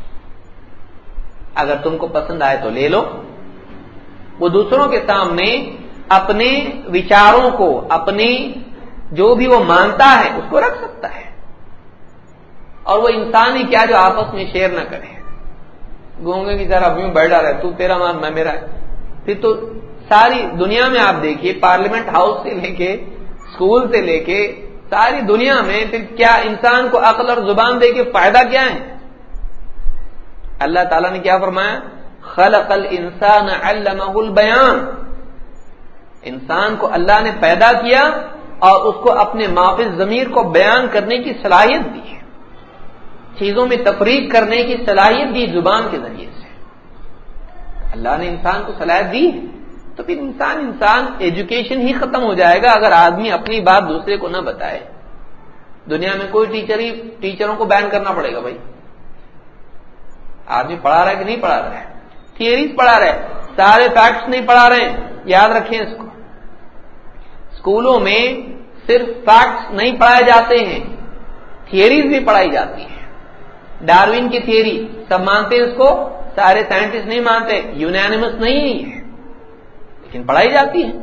اگر تم کو پسند آئے تو لے لو. وہ دوسروں کے سامنے اپنے وچاروں کو, اپنی جو بھی وہ مانتا ہے اس کو رکھ سکتا ہے. اور وہ انسان ہی کیا جو آپس میں شیئر نہ کرے, گونگے کی طرح ابھی بیٹھ رہا ہے, تو تیرا مان میں میرا ہے. پھر تو ساری دنیا میں آپ دیکھیے, پارلیمنٹ ہاؤس سے لے کے اسکول سے لے کے ساری دنیا میں پھر کیا انسان کو عقل اور زبان دے کے فائدہ کیا ہے؟ اللہ تعالیٰ نے کیا فرمایا؟ خلق الانسان علمہ البیان، انسان کو اللہ نے پیدا کیا اور اس کو اپنے مافز ضمیر کو بیان کرنے کی صلاحیت دی ہے، چیزوں میں تفریق کرنے کی صلاحیت دی زبان کے ذریعے سے اللہ نے انسان کو صلاحیت دی ہے۔ تو پھر انسان ایجوکیشن ہی ختم ہو جائے گا اگر آدمی اپنی بات دوسرے کو نہ بتائے۔ دنیا میں کوئی ٹیچروں کو بین کرنا پڑے گا بھائی، آدمی پڑھا رہا ہے کہ نہیں پڑھا رہا ہے، تھیئریز پڑھا رہا ہے، سارے فیکٹس نہیں پڑھا رہے ہیں، یاد رکھیں اس کو۔ اسکولوں میں صرف فیکٹس نہیں پڑھائے جاتے ہیں، تھیئریز بھی پڑھائی جاتی ہیں۔ ڈاروین کی تھیئری سب مانتے ہیں اس کو، سارے سائنٹسٹ نہیں مانتے، یونانیمس نہیں ہے، لیکن پڑھائی جاتی ہے۔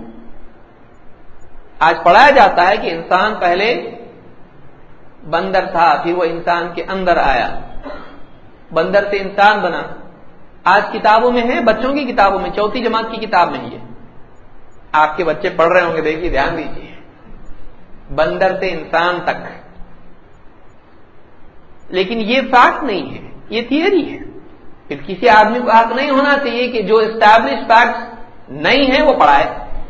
آج پڑھایا جاتا ہے کہ انسان پہلے بندر تھا، پھر وہ انسان کے اندر آیا، بندر سے انسان بنا۔ آج کتابوں میں ہے، بچوں کی کتابوں میں، 4 جماعت کی کتاب میں یہ آپ کے بچے پڑھ رہے ہوں گے، دیکھیے دھیان دیجیے، بندر سے انسان تک۔ لیکن یہ فیکٹ نہیں ہے، یہ تھیوری ہے۔ پھر کسی آدمی کو حق نہیں ہونا چاہیے کہ جو اسٹیبلش فیکٹس نہیں ہیں وہ پڑھائے۔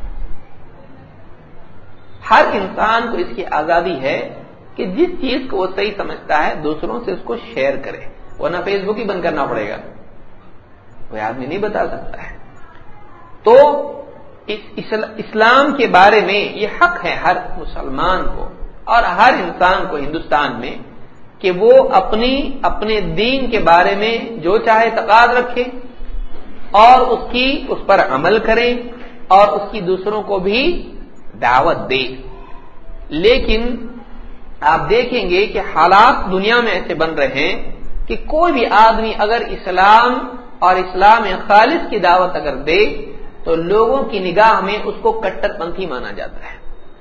ہر انسان کو اس کی آزادی ہے کہ جس چیز کو وہ صحیح سمجھتا ہے دوسروں سے اس کو شیئر کرے، ورنہ فیس بک ہی بند کرنا پڑے گا، کوئی آدمی نہیں بتا سکتا ہے۔ تو اسلام کے بارے میں یہ حق ہے ہر مسلمان کو اور ہر انسان کو ہندوستان میں کہ وہ اپنے دین کے بارے میں جو چاہے اعتقاد رکھے اور اس پر عمل کریں اور اس کی دوسروں کو بھی دعوت دے۔ لیکن آپ دیکھیں گے کہ حالات دنیا میں ایسے بن رہے ہیں کہ کوئی بھی آدمی اگر اسلام اور اسلام خالص کی دعوت اگر دے تو لوگوں کی نگاہ میں اس کو کٹر پنتھی مانا جاتا ہے۔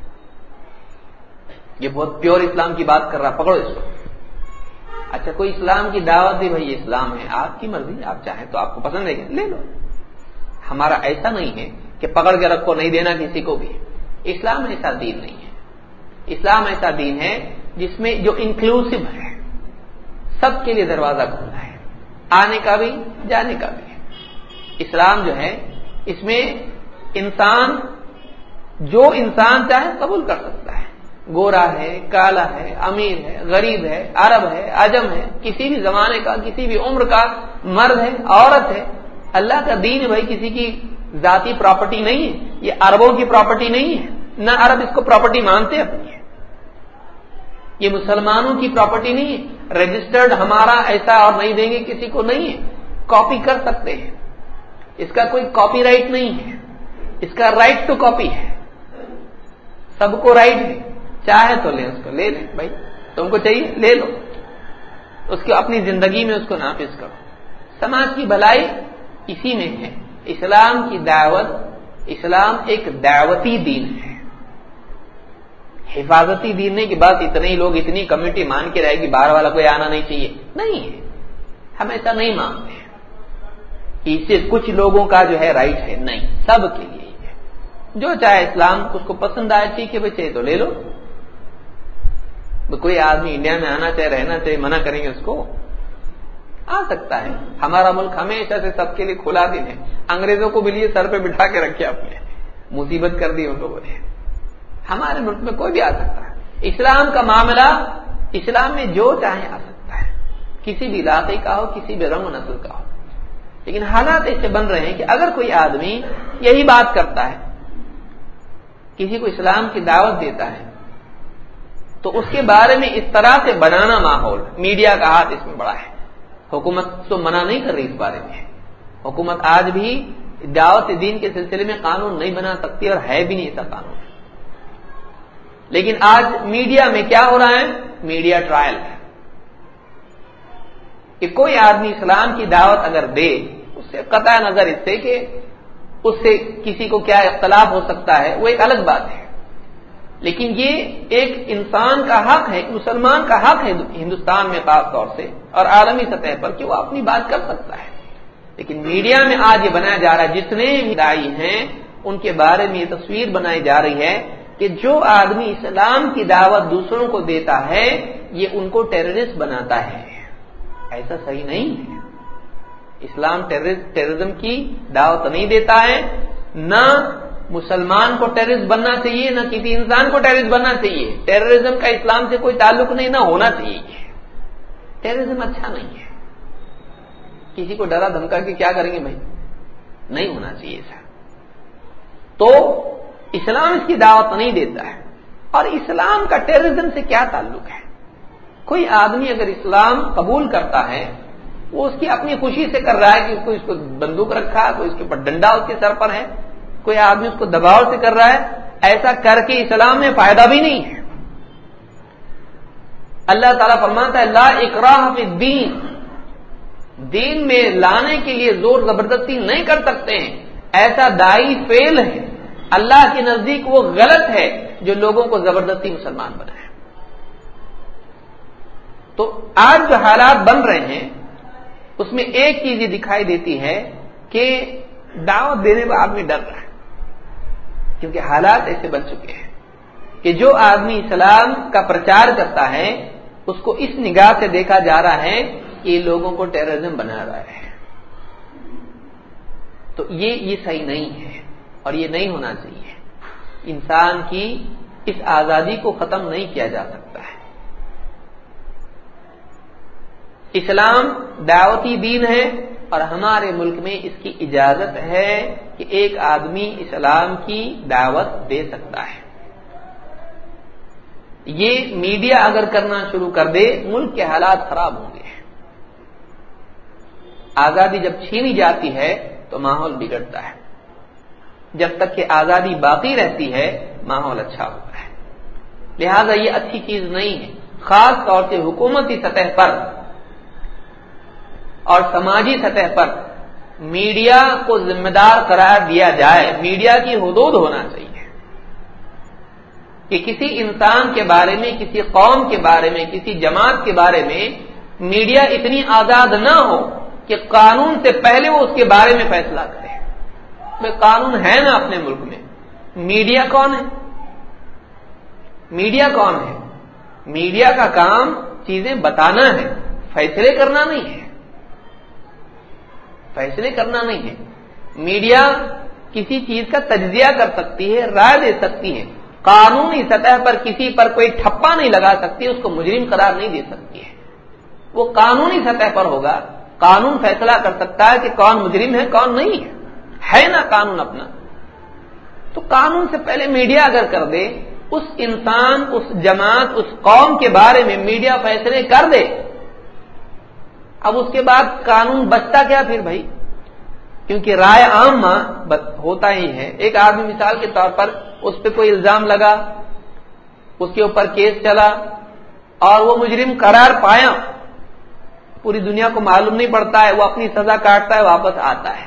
یہ بہت پیور اسلام کی بات کر رہا، پکڑو اس کو۔ اچھا کوئی اسلام کی دعوت دی، بھائی یہ اسلام ہے، آپ کی مرضی، آپ چاہیں تو آپ کو پسند ہے لے لو۔ ہمارا ایسا نہیں ہے کہ پکڑ کے رکھو، نہیں دینا کسی کو بھی۔ اسلام ایسا دین نہیں ہے۔ اسلام ایسا دین ہے جس میں جو انکلوسیو ہے، سب کے لیے دروازہ کھلا ہے، آنے کا بھی جانے کا بھی۔ اسلام جو ہے اس میں انسان جو انسان چاہے قبول کر سکتا ہے، گورا ہے، کالا ہے، امیر ہے، غریب ہے، عرب ہے، عجم ہے، کسی بھی زمانے کا، کسی بھی عمر کا، مرد ہے، عورت ہے۔ اللہ کا دین بھائی کسی کی ذاتی پراپرٹی نہیں ہے، یہ عربوں کی پراپرٹی نہیں ہے، نہ عرب اس کو پراپرٹی مانتے اپنی ہے۔ یہ مسلمانوں کی پراپرٹی نہیں ہے، رجسٹرڈ ہمارا ایسا اور نہیں دیں گے کسی کو نہیں ہے، کاپی کر سکتے ہیں، اس کا کوئی کاپی رائٹ نہیں ہے، اس کا رائٹ ٹو کاپی ہے، سب کو رائٹ ہے، چاہے تو لیں، اس کو لے لیں بھائی، تم کو چاہیے لے لو، اس کو اپنی زندگی میں اس کو نافذ کرو۔ سماج کی بھلائی اسی میں ہے۔ اسلام کی دعوت، اسلام ایک دعوتی دین ہے، حفاظتی دین نہیں کہ بس اتنے ہی لوگ، اتنی کمیونٹی مان کے رہے گی، باہر والا کوئی آنا نہیں چاہیے، نہیں ہے، ہم ایسا نہیں مانتے ہیں۔ اسے کچھ لوگوں کا جو ہے رائٹ ہے، نہیں، سب کے لیے ہی ہے۔ جو چاہے اسلام اس کو پسند آئے ٹھیک ہے بھائی، چاہے تو لے لو۔ کوئی آدمی انڈیا میں آنا چاہے، رہنا چاہے، منع کریں گے اس کو؟ آ سکتا ہے۔ ہمارا ملک ہمیشہ سے سب کے لیے کھلا دن ہے، انگریزوں کو بھی لیے سر پہ بٹھا کے رکھے، اپنے مصیبت کر دی ان لوگوں نے۔ ہمارے ملک میں کوئی بھی آ سکتا ہے۔ اسلام کا معاملہ، اسلام میں جو چاہے آ سکتا ہے، کسی بھی علاقے کا ہو، کسی بھی رنگ و نسل کا ہو۔ لیکن حالات ایسے بن رہے ہیں کہ اگر کوئی آدمی یہی بات کرتا ہے، کسی کو اسلام کی دعوت دیتا ہے، تو اس کے بارے میں اس طرح سے بنانا ماحول، میڈیا کا ہاتھ اس میں بڑا ہے۔ حکومت تو منع نہیں کر رہی اس بارے میں، حکومت آج بھی دعوت دین کے سلسلے میں قانون نہیں بنا سکتی اور ہے بھی نہیں ایسا قانون۔ لیکن آج میڈیا میں کیا ہو رہا ہے؟ میڈیا ٹرائل ہے کہ کوئی آدمی اسلام کی دعوت اگر دے، اس سے قطع نظر اس سے کہ اس سے کسی کو کیا اختلاف ہو سکتا ہے، وہ ایک الگ بات ہے، لیکن یہ ایک انسان کا حق ہے، مسلمان کا حق ہے ہندوستان میں خاص طور سے اور عالمی سطح پر کہ وہ اپنی بات کر سکتا ہے۔ لیکن میڈیا میں آج یہ بنایا جا رہا ہے، جتنے بھی داعی ہیں ان کے بارے میں یہ تصویر بنائی جا رہی ہے کہ جو آدمی اسلام کی دعوت دوسروں کو دیتا ہے یہ ان کو ٹیررسٹ بناتا ہے. ایسا صحیح نہیں ہے. اسلام ٹیررزم کی دعوت نہیں دیتا ہے. نہ مسلمان کو ٹیررسٹ بننا چاہیے، نہ کسی انسان کو ٹیررسٹ بننا چاہیے. ٹیررزم کا اسلام سے کوئی تعلق نہیں، نہ ہونا چاہیے. ٹیررزم اچھا نہیں ہے. کسی کو ڈرا دھمکا کے کیا کریں گے بھائی؟ نہیں ہونا چاہیے ایسا. تو اسلام اس کی دعوت نہیں دیتا ہے. اور اسلام کا ٹیررزم سے کیا تعلق ہے؟ کوئی آدمی اگر اسلام قبول کرتا ہے وہ اس کی اپنی خوشی سے کر رہا ہے کہ کوئی اس کو بندوق رکھا ہے، کوئی اس کے اوپر ڈنڈا اس کے سر پر ہے، کوئی آدمی اس کو دباؤ سے کر رہا ہے. ایسا کر کے اسلام میں فائدہ بھی نہیں ہے. اللہ تعالیٰ فرماتا ہے لا اکراہ فی الدین، دین میں لانے کے لیے زور زبردستی نہیں کر سکتے ہیں. ایسا دائی فیل ہے، اللہ کے نزدیک وہ غلط ہے جو لوگوں کو زبردستی مسلمان بنائے. تو آج جو حالات بن رہے ہیں اس میں ایک چیز یہ دکھائی دیتی ہے کہ دعوت دینے پر آدمی ڈر رہا ہے، کیونکہ حالات ایسے بن چکے ہیں کہ جو آدمی اسلام کا پرچار کرتا ہے اس کو اس نگاہ سے دیکھا جا رہا ہے کہ یہ لوگوں کو ٹیررزم بنا رہا ہے. تو یہ صحیح نہیں ہے اور یہ نہیں ہونا چاہیے. انسان کی اس آزادی کو ختم نہیں کیا جا سکتا ہے. اسلام دعوتی دین ہے اور ہمارے ملک میں اس کی اجازت ہے کہ ایک آدمی اسلام کی دعوت دے سکتا ہے. یہ میڈیا اگر کرنا شروع کر دے ملک کے حالات خراب ہوں گے. آزادی جب چھینی جاتی ہے تو ماحول بگڑتا ہے. جب تک کہ آزادی باقی رہتی ہے ماحول اچھا ہوتا ہے. لہذا یہ اچھی چیز نہیں ہے. خاص طور سے حکومتی سطح پر اور سماجی سطح پر میڈیا کو ذمہ دار قرار دیا جائے. میڈیا کی حدود ہونا چاہیے کہ کسی انسان کے بارے میں، کسی قوم کے بارے میں، کسی جماعت کے بارے میں میڈیا اتنی آزاد نہ ہو کہ قانون سے پہلے وہ اس کے بارے میں فیصلہ کرے. قانون ہے نا اپنے ملک میں. میڈیا کون ہے؟ میڈیا کون ہے؟ میڈیا کا کام چیزیں بتانا ہے، فیصلے کرنا نہیں ہے. فیصلے کرنا نہیں ہے. میڈیا کسی چیز کا تجزیہ کر سکتی ہے، رائے دے سکتی ہے. قانونی سطح پر کسی پر کوئی ٹھپا نہیں لگا سکتی، اس کو مجرم قرار نہیں دے سکتی ہے. وہ قانونی سطح پر ہوگا. قانون فیصلہ کر سکتا ہے کہ کون مجرم ہے کون نہیں ہے نا قانون اپنا. تو قانون سے پہلے میڈیا اگر کر دے، اس انسان، اس جماعت، اس قوم کے بارے میں میڈیا فیصلے کر دے، اب اس کے بعد قانون بچتا کیا پھر بھائی؟ کیونکہ رائے عامہ ہوتا ہی ہے. ایک آدمی مثال کے طور پر اس پہ کوئی الزام لگا، اس کے اوپر کیس چلا اور وہ مجرم قرار پایا، پوری دنیا کو معلوم نہیں پڑتا ہے، وہ اپنی سزا کاٹتا ہے، واپس آتا ہے،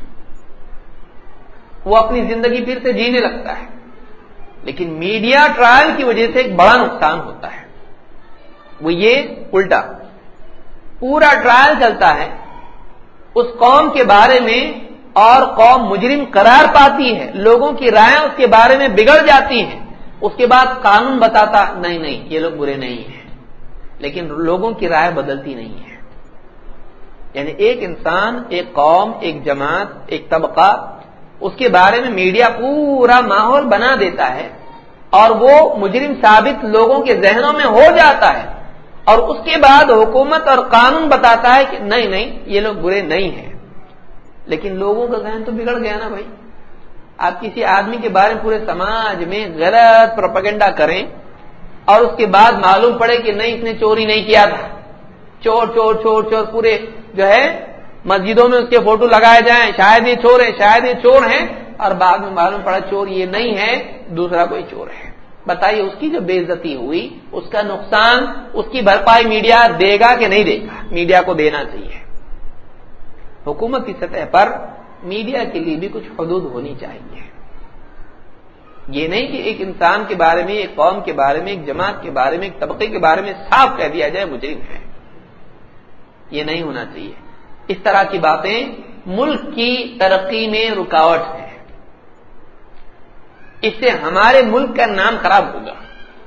وہ اپنی زندگی پھر سے جینے لگتا ہے. لیکن میڈیا ٹرائل کی وجہ سے ایک بڑا نقصان ہوتا ہے. وہ یہ الٹا پورا ٹرائل چلتا ہے اس قوم کے بارے میں اور قوم مجرم قرار پاتی ہے، لوگوں کی رائے اس کے بارے میں بگڑ جاتی ہیں. اس کے بعد قانون بتاتا نہیں یہ لوگ برے نہیں ہیں، لیکن لوگوں کی رائے بدلتی نہیں ہے. یعنی ایک انسان، ایک قوم، ایک جماعت، ایک طبقہ، اس کے بارے میں میڈیا پورا ماحول بنا دیتا ہے اور وہ مجرم ثابت لوگوں کے ذہنوں میں ہو جاتا ہے، اور اس کے بعد حکومت اور قانون بتاتا ہے کہ نہیں یہ لوگ برے نہیں ہیں. لیکن لوگوں کا ذہن تو بگڑ گیا نا بھائی. آپ کسی آدمی کے بارے میں پورے سماج میں غلط پروپیگنڈا کریں اور اس کے بعد معلوم پڑے کہ نہیں اس نے چوری نہیں کیا تھا، چور چور چور چور، پورے جو ہے مسجدوں میں اس کے فوٹو لگائے جائیں، شاید یہ چور ہے، شاید یہ چور ہے، اور بعد میں معلوم پڑا چور یہ نہیں ہے، دوسرا کوئی چور ہے. بتائیے اس کی جو بے عزتی ہوئی، اس کا نقصان، اس کی بھرپائی میڈیا دے گا کہ نہیں دے گا؟ میڈیا کو دینا چاہیے. حکومت کی سطح پر میڈیا کے لیے بھی کچھ حدود ہونی چاہیے. یہ نہیں کہ ایک انسان کے بارے میں، ایک قوم کے بارے میں، ایک جماعت کے بارے میں، ایک طبقے کے بارے میں صاف کہہ دیا جائے مجرم ہے. یہ نہیں ہونا چاہیے. اس طرح کی باتیں ملک کی ترقی میں رکاوٹ ہے. اس سے ہمارے ملک کا نام خراب ہوگا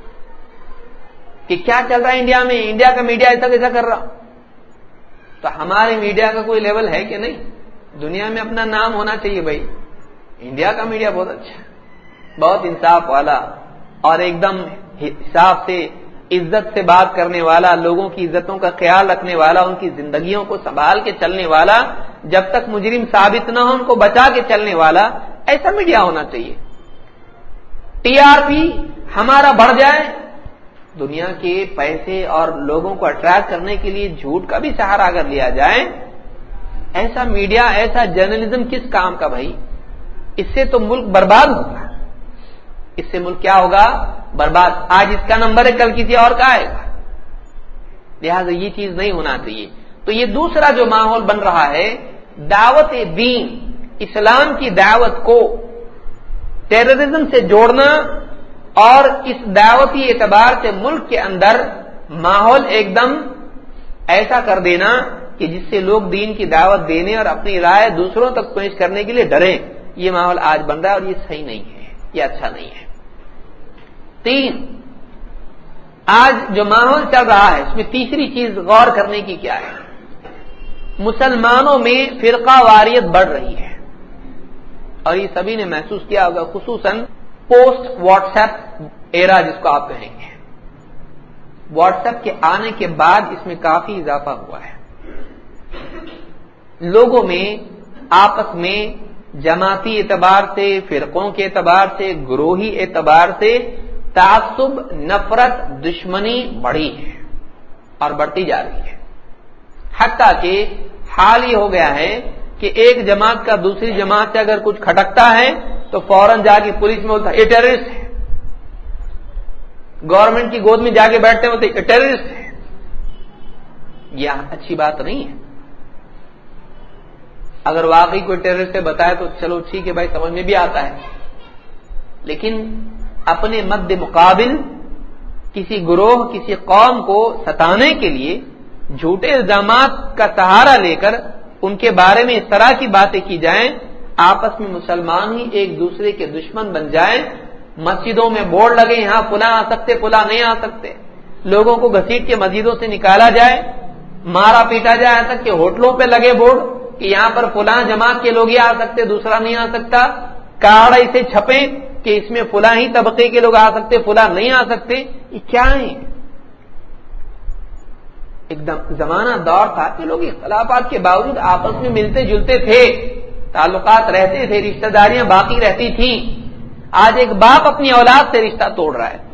کہ کیا چل رہا ہے انڈیا میں، انڈیا کا میڈیا ایسا کیسا کر رہا. تو ہمارے میڈیا کا کوئی لیول ہے کہ نہیں؟ دنیا میں اپنا نام ہونا چاہیے بھائی. انڈیا کا میڈیا بہت اچھا ہے، بہت انصاف والا اور ایک دم حساب سے عزت سے بات کرنے والا، لوگوں کی عزتوں کا خیال رکھنے والا، ان کی زندگیوں کو سنبھال کے چلنے والا، جب تک مجرم ثابت نہ ہو ان کو بچا کے چلنے والا، ایسا میڈیا ہونا چاہیے. ٹی آر پی ہمارا بڑھ جائے، دنیا کے پیسے اور لوگوں کو اٹریکٹ کرنے کے لیے جھوٹ کا بھی سہارا اگر لیا جائے، ایسا میڈیا، ایسا جرنلزم کس کام کا بھائی؟ اس سے تو ملک برباد ہوگا. اس سے ملک کیا ہوگا؟ برباد. آج اس کا نمبر ہے، کل کسی اور کا آئے گا. لہذا یہ چیز نہیں ہونا چاہیے. تو یہ دوسرا جو ماحول بن رہا ہے، دعوت دین، اسلام کی دعوت کو ٹیررزم سے جوڑنا اور اس دعوتی اعتبار سے ملک کے اندر ماحول ایک دم ایسا کر دینا کہ جس سے لوگ دین کی دعوت دینے اور اپنی رائے دوسروں تک پیش کرنے کے لیے ڈریں. یہ ماحول آج بن رہا ہے اور یہ صحیح نہیں ہے، یہ اچھا نہیں ہے. 3، آج جو ماحول چل رہا ہے اس میں تیسری چیز غور کرنے کی کیا ہے؟ مسلمانوں میں فرقہ واریت بڑھ رہی ہے، اور یہ سبھی نے محسوس کیا ہوگا، خصوصاً پوسٹ واٹس ایپ ایرا جس کو آپ کہیں گے. واٹس ایپ کے آنے کے بعد اس میں کافی اضافہ ہوا ہے. لوگوں میں آپس میں جماعتی اعتبار سے، فرقوں کے اعتبار سے، گروہی اعتبار سے تعصب، نفرت، دشمنی بڑھی ہے اور بڑھتی جا رہی ہے. حتیٰ کہ حال یہ ہو گیا ہے کہ ایک جماعت کا دوسری جماعت سے اگر کچھ کھٹکتا ہے تو فوراً جا کے پولیس میں بولتا ہے یہ ٹیررسٹ ہے. گورنمنٹ کی گود میں جا کے بیٹھتے ہوتے یہ ٹیررسٹ ہے. یہ اچھی بات نہیں ہے. اگر واقعی کوئی ٹیررسٹ ہے بتائے تو چلو ٹھیک ہے بھائی، سمجھ میں بھی آتا ہے. لیکن اپنے مد مقابل کسی گروہ، کسی قوم کو ستانے کے لیے جھوٹے الزامات کا سہارا لے کر ان کے بارے میں اس طرح کی باتیں کی جائیں، آپس میں مسلمان ہی ایک دوسرے کے دشمن بن جائیں. مسجدوں میں بورڈ لگے یہاں فلاں آ سکتے، فلاں نہیں آ سکتے. لوگوں کو گھسیٹ کے مسجدوں سے نکالا جائے، مارا پیٹا جائے. یہاں تک کہ ہوٹلوں پہ لگے بورڈ کہ یہاں پر فلاں جماعت کے لوگ ہی آ سکتے، دوسرا نہیں آ سکتا. کارڈ ایسے چھپے کہ اس میں فلاں ہی طبقے کے لوگ آ سکتے، فلاں نہیں آ سکتے. یہ کیا ہے؟ ایک دم زمانہ دور تھا کہ لوگ اختلافات کے باوجود آپس میں ملتے جلتے تھے، تعلقات رہتے تھے، رشتہ داریاں باقی رہتی تھیں. آج ایک باپ اپنی اولاد سے رشتہ توڑ رہا ہے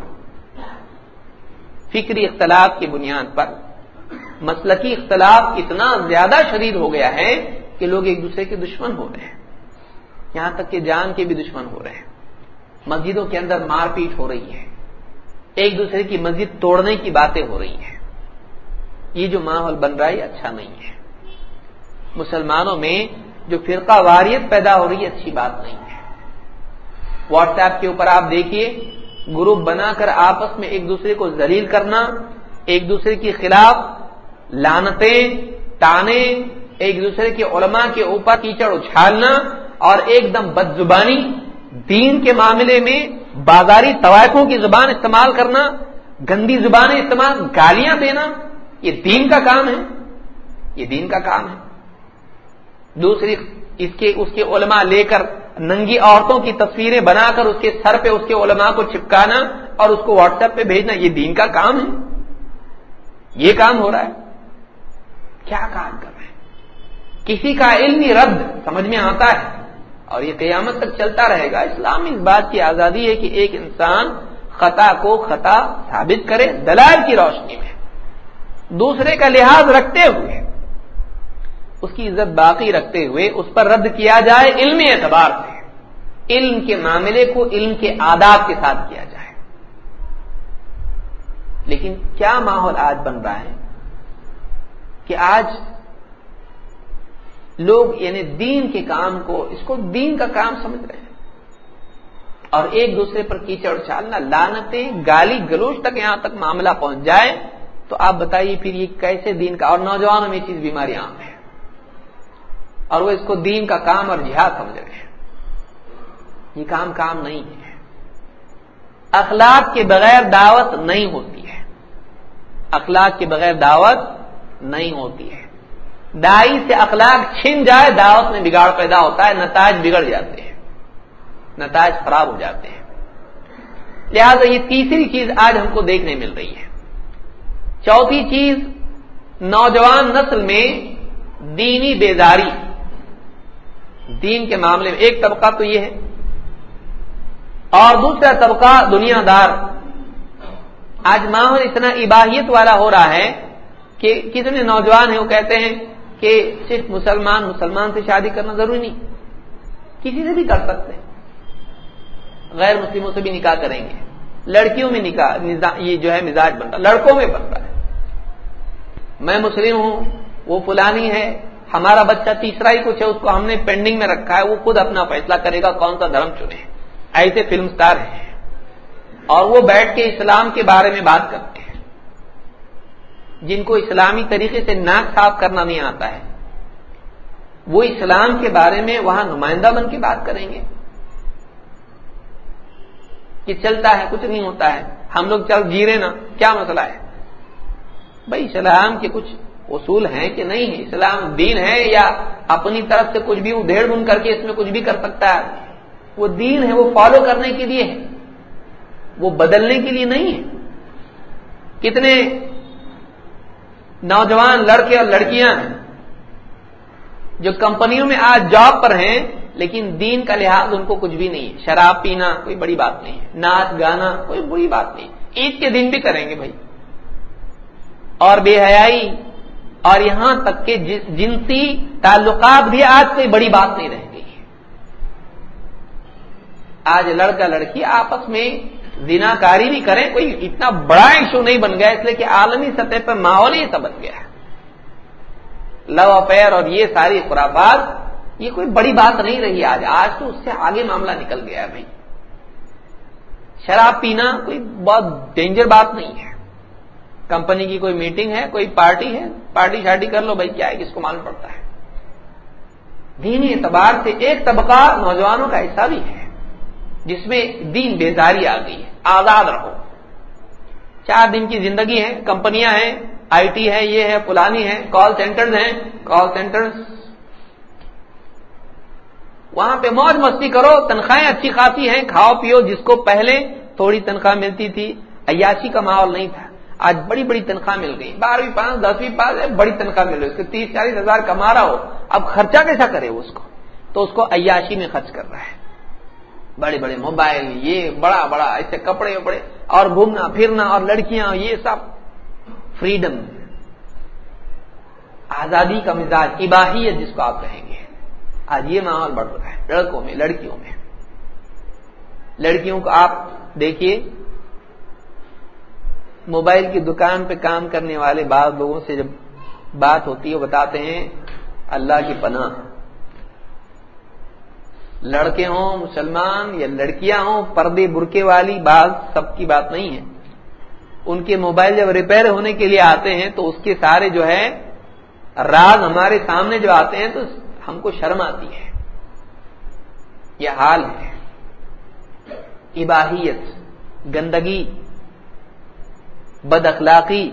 فکری اختلاف کی بنیاد پر. مسلکی اختلاف اتنا زیادہ شدید ہو گیا ہے کہ لوگ ایک دوسرے کے دشمن ہو رہے ہیں، یہاں تک کہ جان کے بھی دشمن ہو رہے ہیں. مسجدوں کے اندر مار پیٹ ہو رہی ہے، ایک دوسرے کی مسجد توڑنے کی باتیں ہو رہی ہیں. یہ جو ماحول بن رہا ہے اچھا نہیں ہے. مسلمانوں میں جو فرقہ واریت پیدا ہو رہی ہے اچھی بات نہیں ہے. واٹس ایپ کے اوپر آپ دیکھیے، گروپ بنا کر آپس میں ایک دوسرے کو ذلیل کرنا، ایک دوسرے کے خلاف لعنتیں، تانے، ایک دوسرے کے علماء کے اوپر کیچڑ اچھالنا اور ایک دم بدزبانی، دین کے معاملے میں بازاری طوائفوں کی زبان استعمال کرنا، گندی زبانیں استعمال، گالیاں دینا، یہ دین کا کام ہے. یہ دین کا کام ہے. دوسری اس کے علماء لے کر ننگی عورتوں کی تصویریں بنا کر اس کے سر پہ اس کے علماء کو چپکانا اور اس کو واٹس ایپ پہ بھیجنا، یہ دین کا کام ہے. یہ کام ہو رہا ہے. کیا کام کر رہے ہیں؟ کسی کا علمی رد سمجھ میں آتا ہے اور یہ قیامت تک چلتا رہے گا. اسلام اس بات کی آزادی ہے کہ ایک انسان خطا کو خطا ثابت کرے دلائل کی روشنی میں، دوسرے کا لحاظ رکھتے ہوئے، اس کی عزت باقی رکھتے ہوئے اس پر رد کیا جائے علمی اعتبار سے. علم کے معاملے کو علم کے آداب کے ساتھ کیا جائے. لیکن کیا ماحول آج بن رہا ہے کہ آج لوگ یعنی دین کے کام کو، اس کو دین کا کام سمجھ رہے ہیں اور ایک دوسرے پر کیچڑ ڈالنا، لعنتیں، گالی گلوچ تک یہاں تک معاملہ پہنچ جائے تو آپ بتائیے پھر یہ کیسے دین کا؟ اور نوجوانوں میں یہ چیز بیماری عام ہے اور وہ اس کو دین کا کام اور جہاد سمجھ رہے ہیں. یہ کام نہیں ہے. اخلاق کے بغیر دعوت نہیں ہوتی ہے، اخلاق کے بغیر دعوت نہیں ہوتی ہے۔ داعی سے اخلاق چھن جائے دعوت میں بگاڑ پیدا ہوتا ہے، نتائج بگڑ جاتے ہیں، نتائج خراب ہو جاتے ہیں۔ لہذا یہ تیسری چیز آج ہم کو دیکھنے مل رہی ہے۔ چوتھی چیز، نوجوان نسل میں دینی بیداری، دین کے معاملے میں ایک طبقہ تو یہ ہے، اور دوسرا طبقہ دنیا دار۔ آج ماحول اتنا اباحیت والا ہو رہا ہے کہ کتنے نوجوان ہیں وہ کہتے ہیں کہ صرف مسلمان سے شادی کرنا ضروری نہیں، کسی سے بھی کر سکتے ہیں، غیر مسلموں سے بھی نکاح کریں گے۔ لڑکیوں میں نکاح یہ جو ہے مزاج بنتا، لڑکوں میں بنتا ہے، میں مسلم ہوں، وہ فلانی ہے، ہمارا بچہ تیسرا ہی کچھ ہے، اس کو ہم نے پینڈنگ میں رکھا ہے، وہ خود اپنا فیصلہ کرے گا کون سا دھرم چنے۔ ایسے فلم سٹار ہیں اور وہ بیٹھ کے اسلام کے بارے میں بات کرتے ہیں، جن کو اسلامی طریقے سے ناک صاف کرنا نہیں آتا ہے، وہ اسلام کے بارے میں وہاں نمائندہ بن کے بات کریں گے کہ چلتا ہے، کچھ نہیں ہوتا ہے، ہم لوگ چل جی رہے نا، کیا مسئلہ ہے؟ بھائی اسلام کے کچھ اصول ہیں کہ نہیں ہے؟ اسلام دین ہے یا اپنی طرف سے کچھ بھی ادھیڑ بن کر کے اس میں کچھ بھی کر سکتا ہے؟ وہ دین ہے، وہ فالو کرنے کے لیے ہے، وہ بدلنے کے لیے نہیں ہے۔ کتنے نوجوان لڑکے اور لڑکیاں ہیں جو کمپنیوں میں آج جاب پر ہیں، لیکن دین کا لحاظ ان کو کچھ بھی نہیں ہے۔ شراب پینا کوئی بڑی بات نہیں ہے، ناچ گانا کوئی بری بات نہیں، عید کے دن بھی کریں گے بھائی، اور بے حیائی اور یہاں تک کہ جنسی تعلقات بھی آج کوئی بڑی بات نہیں رہ گئی ہے۔ آج لڑکا لڑکی آپس میں زناکاری بھی کریں، کوئی اتنا بڑا ایشو نہیں بن گیا، اس لیے کہ عالمی سطح پر ماحول ہی ایسا بن گیا ہے۔ لو افیئر اور یہ ساری خرافات یہ کوئی بڑی بات نہیں رہی آج تو اس سے آگے معاملہ نکل گیا ہے بھائی۔ شراب پینا کوئی بہت ڈینجر بات نہیں ہے، کمپنی کی کوئی میٹنگ ہے، کوئی پارٹی ہے، پارٹی شارٹی کر لو بھائی، کیا ہے، کس کو معلوم پڑتا ہے۔ دینی اعتبار سے ایک طبقہ نوجوانوں کا ایسا بھی ہے جس میں دین بیداری آ گئی ہے، آزاد رہو، 4 دن کی زندگی ہے، کمپنیاں ہیں، آئی ٹی ہے، یہ ہے، فلانی ہے، کال سینٹرز ہیں، کال سینٹرز، وہاں پہ موج مستی کرو، تنخواہیں اچھی خاصی ہیں، کھاؤ پیو، جس کو پہلے تھوڑی تنخواہ ملتی تھی، عیاشی کا ماحول نہیں تھا، آج بڑی بڑی تنخواہ مل گئی، 12ویں پاس 10ویں پاس بڑی تنخواہ مل رہی، اس کو 30-40 ہزار کما رہا ہو، اب خرچہ کیسا کرے اس کو؟ تو اس کو عیاشی میں خرچ کر رہا ہے، بڑے بڑے موبائل، یہ بڑا بڑا ایسے کپڑے وپڑے، اور گھومنا پھرنا، اور لڑکیاں، یہ سب فریڈم، آزادی کا مزاج، اباحیت جس کو آپ کہیں گے، آج یہ ماحول بڑھ رہا ہے لڑکوں میں، لڑکیوں میں۔ لڑکیوں کو آپ دیکھیے، موبائل کی دکان پہ کام کرنے والے بعض لوگوں سے جب بات ہوتی ہے وہ بتاتے ہیں اللہ کی پناہ، لڑکے ہوں مسلمان یا لڑکیاں ہوں پردے برقے والی، بعض سب کی بات نہیں ہے، ان کے موبائل جب ریپیئر ہونے کے لیے آتے ہیں تو اس کے سارے جو ہے راز ہمارے سامنے جو آتے ہیں تو ہم کو شرم آتی ہے۔ یہ حال ہے، اباحیت، گندگی، بد اخلاقی،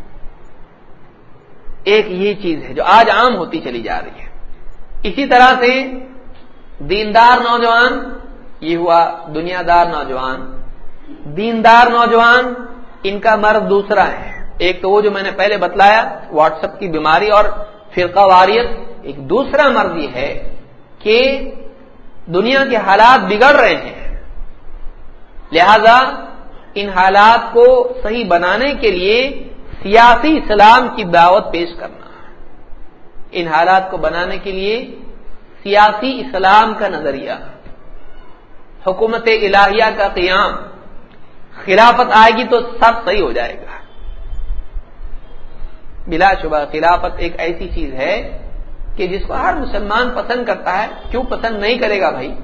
ایک یہ چیز ہے جو آج عام ہوتی چلی جا رہی ہے۔ اسی طرح سے دیندار نوجوان، یہ ہوا دنیا دار نوجوان۔ دیندار نوجوان ان کا مرض دوسرا ہے، ایک تو وہ جو میں نے پہلے بتلایا واٹس ایپ کی بیماری اور فرقہ واریت، ایک دوسرا مرض یہ ہے کہ دنیا کے حالات بگڑ رہے ہیں، لہذا ان حالات کو صحیح بنانے کے لیے سیاسی اسلام کی دعوت پیش کرنا، ان حالات کو بنانے کے لیے سیاسی اسلام کا نظریہ، حکومت الہیہ کا قیام، خلافت آئے گی تو سب صحیح ہو جائے گا۔ بلا شبہ خلافت ایک ایسی چیز ہے کہ جس کو ہر مسلمان پسند کرتا ہے، کیوں پسند نہیں کرے گا بھائی؟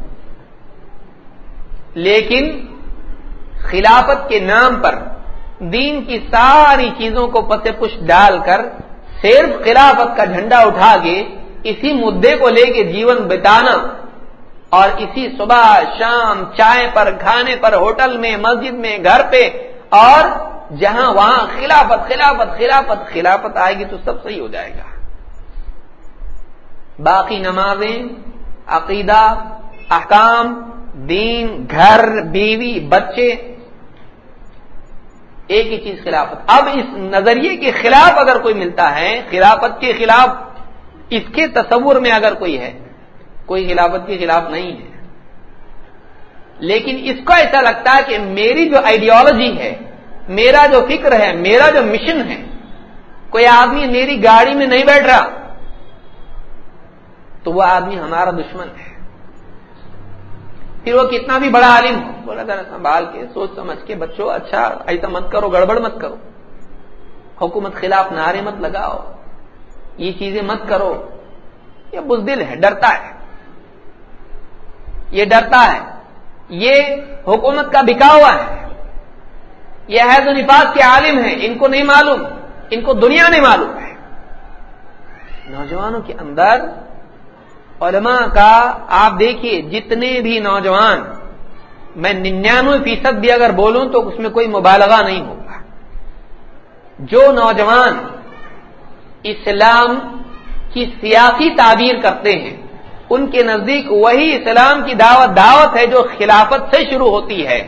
لیکن خلافت کے نام پر دین کی ساری چیزوں کو پس پش ڈال کر صرف خلافت کا جھنڈا اٹھا کے اسی مدعے کو لے کے جیون بتانا، اور اسی صبح شام چائے پر، کھانے پر، ہوٹل میں، مسجد میں، گھر پہ، اور جہاں وہاں خلافت خلافت خلافت خلافت آئے گی تو سب صحیح ہو جائے گا۔ باقی نمازیں، عقیدہ، احکام، دین، گھر، بیوی، بچے، ایک ہی چیز خلافت۔ اب اس نظریے کے خلاف اگر کوئی ملتا ہے، خلافت کے خلاف اس کے تصور میں اگر کوئی ہے، کوئی خلافت کے خلاف نہیں ہے، لیکن اس کو ایسا لگتا ہے کہ میری جو آئیڈیالوجی ہے، میرا جو فکر ہے، میرا جو مشن ہے، کوئی آدمی میری گاڑی میں نہیں بیٹھ رہا تو وہ آدمی ہمارا دشمن ہے۔ پھر وہ کتنا بھی بڑا عالم ہو، بولا ذرا سنبھال کے، سوچ سمجھ کے، بچوں اچھا ایسا مت کرو، گڑبڑ مت کرو، حکومت خلاف نعرے مت لگاؤ، یہ چیزیں مت کرو۔ یہ بزدل ہے، ڈرتا ہے، یہ ڈرتا ہے، یہ حکومت کا بکا ہوا ہے، یہ حیض و نفاس کے عالم ہیں، ان کو نہیں معلوم، ان کو دنیا نہیں معلوم ہے۔ نوجوانوں کے اندر علماء کا آپ دیکھیے، جتنے بھی نوجوان، میں 99% بھی اگر بولوں تو اس میں کوئی مبالغہ نہیں ہوگا، جو نوجوان اسلام کی سیاسی تعبیر کرتے ہیں ان کے نزدیک وہی اسلام کی دعوت ہے جو خلافت سے شروع ہوتی ہے۔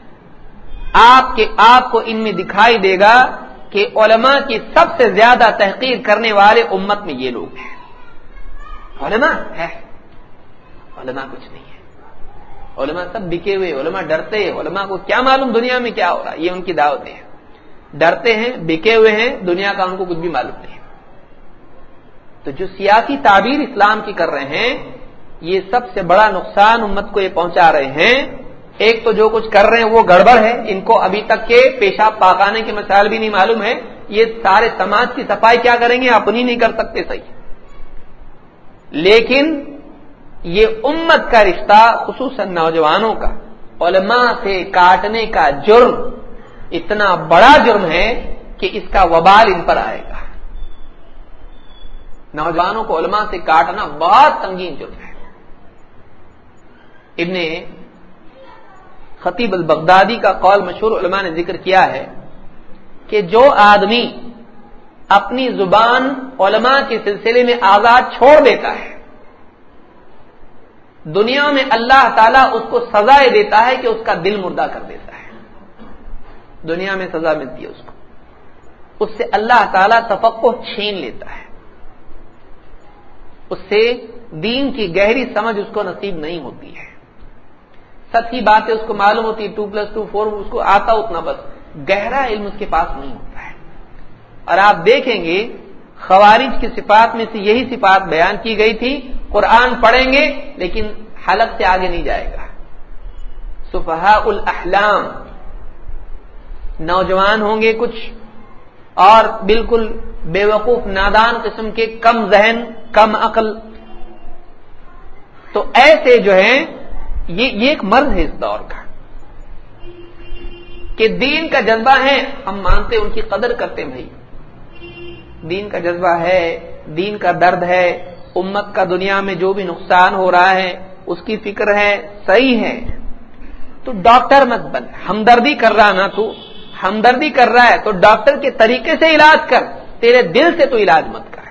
آپ کو ان میں دکھائی دے گا کہ علماء کی سب سے زیادہ تحقیر کرنے والے امت میں یہ لوگ ہیں۔ علماء ہے، علماء کچھ نہیں ہے، علماء سب بکے ہوئے، علماء ڈرتے ہیں، علماء کو کیا معلوم دنیا میں کیا ہو رہا ہے، یہ ان کی دعوتیں ہیں، ڈرتے ہیں، بکے ہوئے ہیں، دنیا کا ان کو کچھ بھی معلوم نہیں ہے۔ تو جو سیاسی تعبیر اسلام کی کر رہے ہیں، یہ سب سے بڑا نقصان امت کو یہ پہنچا رہے ہیں۔ ایک تو جو کچھ کر رہے ہیں وہ گڑبڑ ہے، ان کو ابھی تک کے پیشاب پاخانے کے مسائل بھی نہیں معلوم ہے، یہ سارے سماج کی صفائی کیا کریں گے، اپنی نہیں کر سکتے صحیح۔ لیکن یہ امت کا رشتہ، خصوصاً نوجوانوں کا علماء سے کاٹنے کا جرم اتنا بڑا جرم ہے کہ اس کا وبال ان پر آئے گا۔ نوجوانوں کو علماء سے کاٹنا بہت سنگین جرم ہے۔ ابن خطیب البغدادی کا قول مشہور علماء نے ذکر کیا ہے کہ جو آدمی اپنی زبان علماء کے سلسلے میں آزاد چھوڑ دیتا ہے، دنیا میں اللہ تعالیٰ اس کو سزا دیتا ہے کہ اس کا دل مردہ کر دیتا ہے، دنیا میں سزا ملتی ہے اس کو، اس سے اللہ تعالیٰ تفقہ چھین لیتا ہے، اس سے دین کی گہری سمجھ اس کو نصیب نہیں ہوتی ہے، سچی باتیں اس کو معلوم ہوتی، 2+2 4 اس کو آتا اتنا، بس گہرا علم اس کے پاس نہیں ہوتا ہے۔ اور آپ دیکھیں گے خوارج کی صفات میں سے یہی صفات بیان کی گئی تھی، قرآن پڑھیں گے لیکن حلق سے آگے نہیں جائے گا، سفہاء الاحلام، نوجوان ہوں گے کچھ اور بالکل بے وقوف نادان قسم کے، کم ذہن، کم عقل، تو ایسے جو ہیں یہ ایک مرض ہے اس دور کا کہ دین کا جذبہ ہے، ہم مانتے ان کی قدر کرتے ہیں، بھائی دین کا جذبہ ہے، دین کا درد ہے، امت کا دنیا میں جو بھی نقصان ہو رہا ہے اس کی فکر ہے، صحیح ہے، تو ڈاکٹر مت بن، ہمدردی کر رہا نا، تو ہمدردی کر رہا ہے تو ڈاکٹر کے طریقے سے علاج کر، تیرے دل سے تو علاج مت کر۔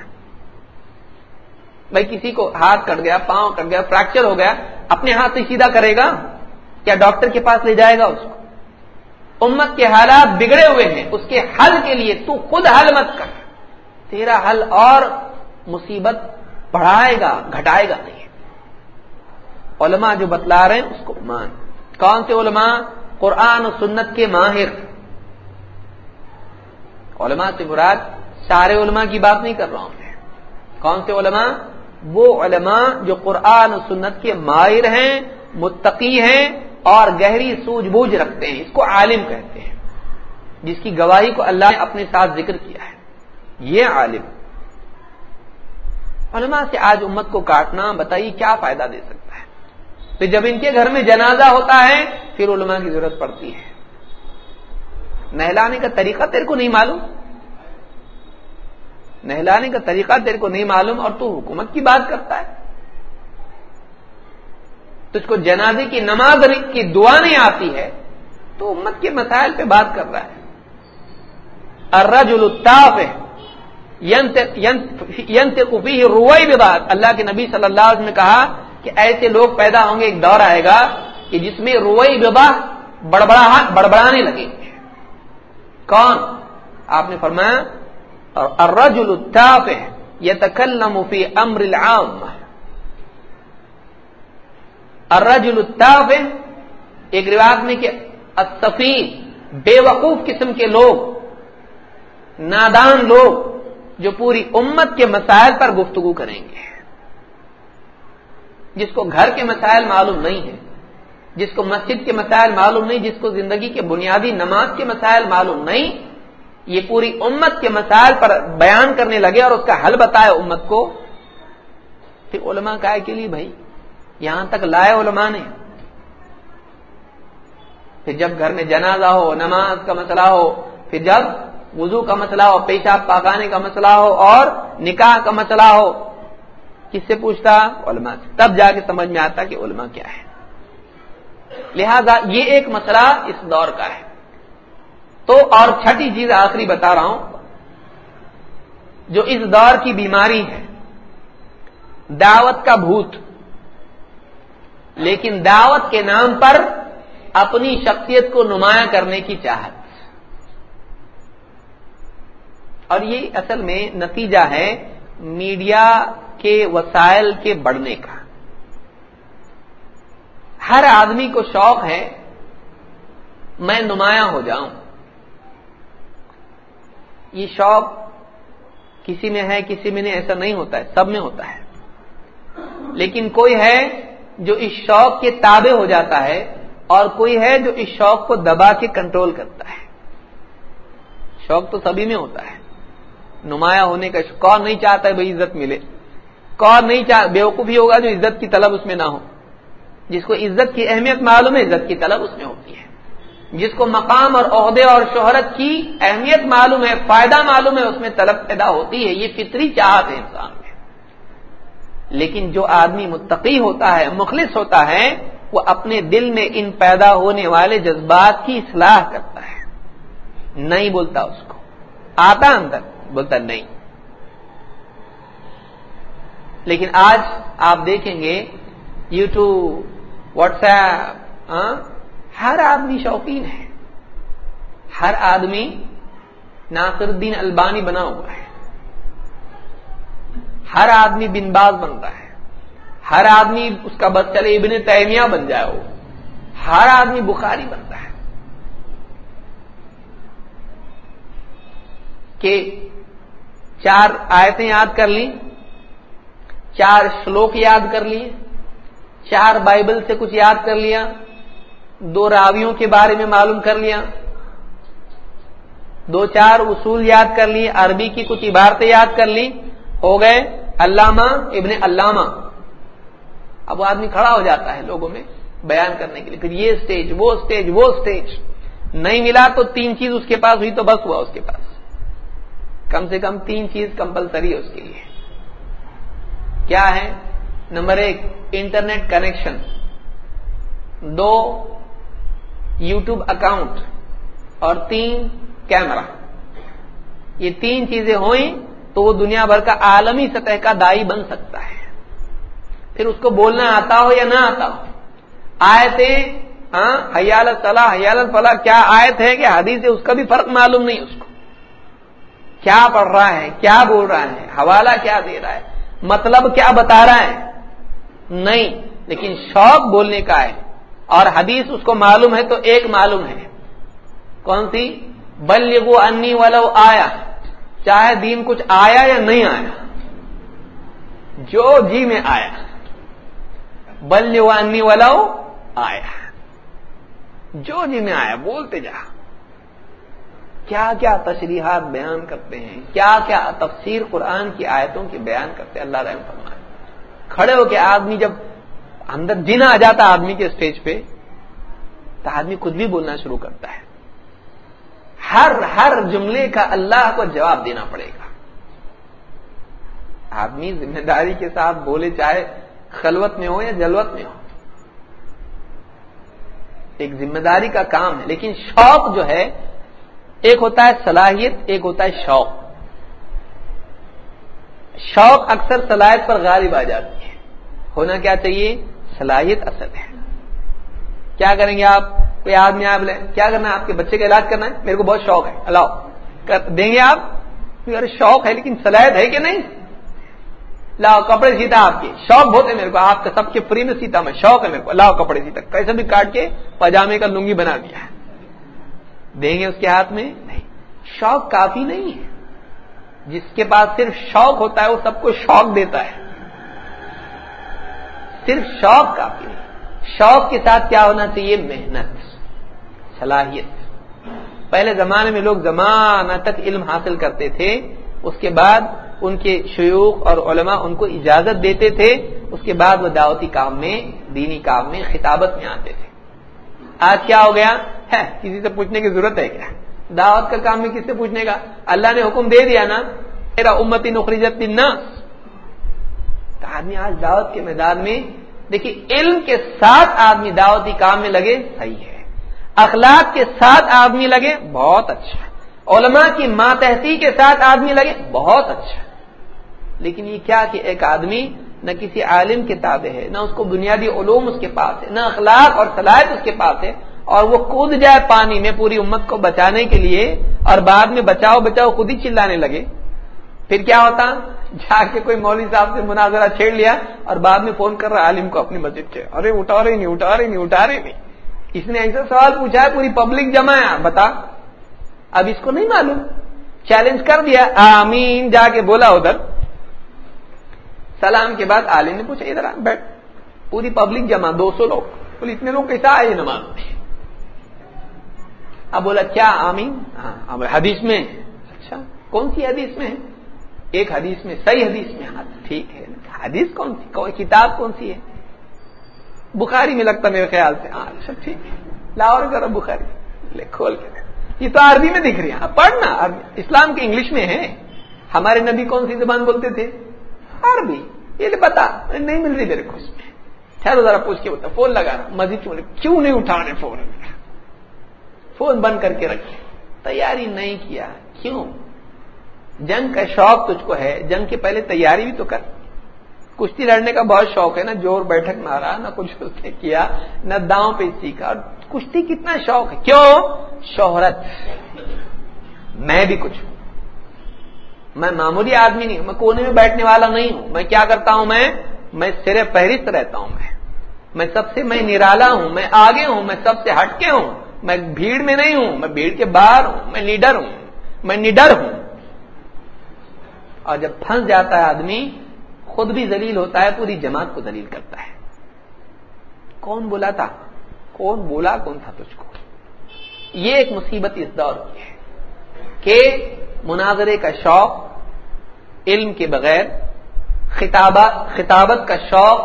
بھائی کسی کو ہاتھ کٹ گیا، پاؤں کٹ گیا، فریکچر ہو گیا، اپنے ہاتھ سے سیدھا کرے گا کیا؟ ڈاکٹر کے پاس لے جائے گا اس کو؟ امت کے حالات بگڑے ہوئے ہیں، اس کے حل کے لیے تو خود حل مت کر، تیرا حل اور مصیبت بڑھائے گا گھٹائے گا نہیں۔ علماء جو بتلا رہے ہیں اس کو مان۔ کون سے علماء؟ قرآن و سنت کے ماہر علماء سے مراد سارے علماء کی بات نہیں کر رہا ہوں میں۔ کون سے علماء؟ وہ علماء جو قرآن و سنت کے ماہر ہیں، متقی ہیں اور گہری سوجھ بوجھ رکھتے ہیں، اس کو عالم کہتے ہیں، جس کی گواہی کو اللہ نے اپنے ساتھ ذکر کیا ہے، یہ عالم۔ علماء سے آج امت کو کاٹنا، بتائیے کیا فائدہ دے سکتا ہے؟ تو جب ان کے گھر میں جنازہ ہوتا ہے پھر علماء کی ضرورت پڑتی ہے۔ نہلانے کا طریقہ تیرے کو نہیں معلوم، نہلانے کا طریقہ تیرے کو نہیں معلوم اور تو حکومت کی بات کرتا ہے۔ تجھ کو جنازے کی نماز کی دعا نہیں آتی ہے تو امت کے مسائل پہ بات کر رہا ہے. الرجل التافہ ينطق فيه الرويبضة، اللہ کے نبی صلی اللہ علیہ وسلم نے کہا کہ ایسے لوگ پیدا ہوں گے، ایک دور آئے گا کہ جس میں رویبضہ بڑبڑانے لگے. کون؟ آپ نے فرمایا الرجل التافہ يتكلم في امر العام. الرجل التافہ ایک روایت میں کہ السفیہ، بے وقوف قسم کے لوگ، نادان لوگ جو پوری امت کے مسائل پر گفتگو کریں گے، جس کو گھر کے مسائل معلوم نہیں ہے، جس کو مسجد کے مسائل معلوم نہیں، جس کو زندگی کے بنیادی نماز کے مسائل معلوم نہیں، یہ پوری امت کے مسائل پر بیان کرنے لگے اور اس کا حل بتائے امت کو. پھر علماء کائے کے لیے بھائی؟ یہاں تک لائے علماء نے. پھر جب گھر میں جنازہ ہو، نماز کا مسئلہ ہو، پھر جب وضو کا مسئلہ ہو، پیشاب پاکانے کا مسئلہ ہو اور نکاح کا مسئلہ ہو، کس سے پوچھتا؟ علماء سے. تب جا کے سمجھ میں آتا کہ علماء کیا ہے. لہذا یہ ایک مسئلہ اس دور کا ہے. تو اور چھٹی چیز آخری بتا رہا ہوں جو اس دور کی بیماری ہے، دعوت کا بھوت. لیکن دعوت کے نام پر اپنی شخصیت کو نمایاں کرنے کی چاہت، اور یہ اصل میں نتیجہ ہے میڈیا کے وسائل کے بڑھنے کا. ہر آدمی کو شوق ہے میں نمایاں ہو جاؤں. یہ شوق کسی میں ہے کسی میں نہیں، ایسا نہیں ہوتا ہے، سب میں ہوتا ہے. لیکن کوئی ہے جو اس شوق کے تابع ہو جاتا ہے اور کوئی ہے جو اس شوق کو دبا کے کنٹرول کرتا ہے. شوق تو سبھی میں ہوتا ہے نمایاں ہونے کا. کون نہیں چاہتا ہے بھائی عزت ملے؟ کون نہیں چاہتا؟ بیوقوفی ہوگا جو عزت کی طلب اس میں نہ ہو. جس کو عزت کی اہمیت معلوم ہے عزت کی طلب اس میں ہوتی ہے. جس کو مقام اور عہدے اور شہرت کی اہمیت معلوم ہے، فائدہ معلوم ہے، اس میں طلب پیدا ہوتی ہے. یہ فطری چاہت ہے انسان میں. لیکن جو آدمی متقی ہوتا ہے، مخلص ہوتا ہے، وہ اپنے دل میں ان پیدا ہونے والے جذبات کی اصلاح کرتا ہے. نہیں بولتا اس کو، آتا اندر، بولتا نہیں. لیکن آج آپ دیکھیں گے یوٹیوب، واٹس ایپ، ہر آدمی شوقین ہے. ہر آدمی ناصر الدین البانی بنا ہوا ہے. ہر آدمی بن باز بنتا ہے. ہر آدمی اس کا بس چلے ابن تیمیہ بن جائے. وہ ہر آدمی بخاری بنتا ہے کہ 4 آیتیں یاد کر لی، 4 شلوک یاد کر لیے، 4 بائبل سے کچھ یاد کر لیا، 2 راویوں کے بارے میں معلوم کر لیا، 2-4 اصول یاد کر لیے، عربی کی کچھ عبارتیں یاد کر لی، ہو گئے علامہ ابن علامہ. اب وہ آدمی کھڑا ہو جاتا ہے لوگوں میں بیان کرنے کے لیے. پھر یہ سٹیج، وہ سٹیج، وہ سٹیج نہیں ملا تو 3 چیز اس کے پاس ہوئی تو بس ہوا. اس کے پاس کم سے کم 3 چیز کمپلسری ہے اس کے لیے. کیا ہے؟ Number 1 internet connection, 2 YouTube account, اور 3 کیمرہ. یہ 3 چیزیں ہوئیں تو وہ دنیا بھر کا عالمی سطح کا داعی بن سکتا ہے. پھر اس کو بولنا آتا ہو یا نہ آتا ہو. آیتیں، حی علی الصلاۃ، حی علی الفلاح، کیا آیت ہے کہ حدیث ہے، اس کا بھی فرق معلوم نہیں اس کو. کیا پڑھ رہا ہے، کیا بول رہا ہے، حوالہ کیا دے رہا ہے، مطلب کیا بتا رہا ہے، نہیں. لیکن شوق بولنے کا ہے اور حدیث اس کو معلوم ہے تو ایک معلوم ہے، کون سی؟ بلغوا انی ولو آیا. چاہے دین کچھ آیا یا نہیں آیا، جو جی میں آیا، بلغوا انی ولو آیا، جو جی میں آیا بولتے جا. کیا کیا تشریحات بیان کرتے ہیں، کیا کیا تفسیر قرآن کی آیتوں کی بیان کرتے ہیں. اللہ رحم فرمائے. کھڑے ہو کے آدمی جب اندر جن آ جاتا آدمی کے اسٹیج پہ تو آدمی خود بھی بولنا شروع کرتا ہے. ہر جملے کا اللہ کو جواب دینا پڑے گا. آدمی ذمہ داری کے ساتھ بولے، چاہے خلوت میں ہو یا جلوت میں ہو. ایک ذمہ داری کا کام ہے. لیکن شوق جو ہے ایک ہوتا ہے صلاحیت، ایک ہوتا ہے شوق. شوق اکثر صلاحیت پر غالب آ جاتی ہے. ہونا کیا چاہیے؟ صلاحیت اصل ہے. کیا کریں گے آپ؟ کوئی آدمی آپ لیں، کیا کرنا ہے؟ آپ کے بچے کا علاج کرنا ہے، میرے کو بہت شوق ہے، اللہ دیں گے آپ؟ ارے شوق ہے لیکن صلاحیت ہے کہ نہیں؟ لاؤ کپڑے سیتا، آپ کے شوق بہت ہے میرے کو، آپ کا سب کے فری میں سیتا میں، شوق ہے میرے کو، لاؤ کپڑے سیتا، کیسے بھی کاٹ کے پاجامے کا لنگی بنا دیا ہے. دیں گے اس کے ہاتھ میں؟ نہیں. شوق کافی نہیں ہے. جس کے پاس صرف شوق ہوتا ہے وہ سب کو شوق دیتا ہے. صرف شوق کافی نہیں. شوق کے ساتھ کیا ہونا چاہیے؟ محنت، صلاحیت. پہلے زمانے میں لوگ زمانہ تک علم حاصل کرتے تھے، اس کے بعد ان کے شیوخ اور علماء ان کو اجازت دیتے تھے، اس کے بعد وہ دعوتی کام میں، دینی کام میں، خطابت میں آتے تھے. آج کیا ہو گیا ہے؟ کسی سے پوچھنے کی ضرورت ہے کیا؟ دعوت کا کام میں کس سے پوچھنے کا؟ اللہ نے حکم دے دیا نا، میرا امتی اخرجت للناس. تو آدمی آج دعوت کے میدان میں دیکھیے، علم کے ساتھ آدمی دعوتی کام میں لگے صحیح ہے، اخلاق کے ساتھ آدمی لگے بہت اچھا، علماء کی ماتحتی کے ساتھ آدمی لگے بہت اچھا. لیکن یہ کیا کہ ایک آدمی نہ کسی عالم کے تابع ہے، نہ اس کو بنیادی علوم اس کے پاس ہے، نہ اخلاق اور صلاحیت اس کے پاس ہے، اور وہ کود جائے پانی میں پوری امت کو بچانے کے لیے، اور بعد میں بچاؤ بچاؤ خود ہی چلانے لگے. پھر کیا ہوتا؟ جا کے کوئی مولوی صاحب سے مناظرہ چھیڑ لیا اور بعد میں فون کر رہا عالم کو اپنی مسجد کے، ارے اٹھا رہے نہیں. اس نے ایسا سوال پوچھا ہے، پوری پبلک جمع ہے، بتا. اب اس کو نہیں معلوم، چیلنج کر دیا، آمین جا کے بولا ادھر. سلام کے بعد عالم نے پوچھا ادھر بیٹھ، پوری پبلک جمع 200 لوگ، بولے اتنے لوگ کیسا آئے نماز میں؟ اب بولا کیا آمین؟ ہاں حدیث میں. اچھا کون سی حدیث میں؟ ایک حدیث میں، صحیح حدیث میں. ہاں ٹھیک ہے، حدیث کون سی، کتاب کون سی ہے؟ بخاری میں لگتا میرے خیال سے. ہاں اچھا ٹھیک ہے، لاہور ذرا بخاری لے کھول کے. یہ تو عربی میں دکھ رہی ہے، پڑھنا. اسلام کے انگلش میں ہے. ہمارے نبی کون سی زبان بولتے تھے؟ عربی. یہ بتا، نہیں مل رہی میرے کو اس میں. ٹھہرو ذرا پوچھ کے بتا. فون لگا رہا مزید کیوں نہیں اٹھا رہے فون بند کر کے رکھے. تیاری نہیں کیا. کیوں؟ جنگ کا شوق تجھ کو ہے، جنگ کے پہلے تیاری بھی تو کر. کشتی لڑنے کا بہت شوق ہے، نہ جوڑ بیٹھک مارا، نہ کچھ اس نے کیا، نہ داؤں پہ سیکھا. کشتی کتنا شوق ہے. کیوں؟ شہرت. میں بھی کچھ ہوں، میں معمولی آدمی نہیں ہوں، میں کونے میں بیٹھنے والا نہیں ہوں. میں کیا کرتا ہوں؟ میں سرے فہرست رہتا ہوں. میں سب سے، میں نرالا ہوں، میں آگے ہوں، میں سب سے ہٹ کے ہوں، میں بھیڑ میں نہیں ہوں، میں بھیڑ کے باہر ہوں، میں لیڈر ہوں، میں نڈر ہوں. اور جب پھنس جاتا ہے آدمی، خود بھی ذلیل ہوتا ہے، پوری جماعت کو ذلیل کرتا ہے. کون بولا تھا؟ کون بولا کون تھا تجھ کو؟ یہ ایک مصیبت اس دور کی ہے کہ مناظرے کا شوق، علم کے بغیر، خطابت کا شوق،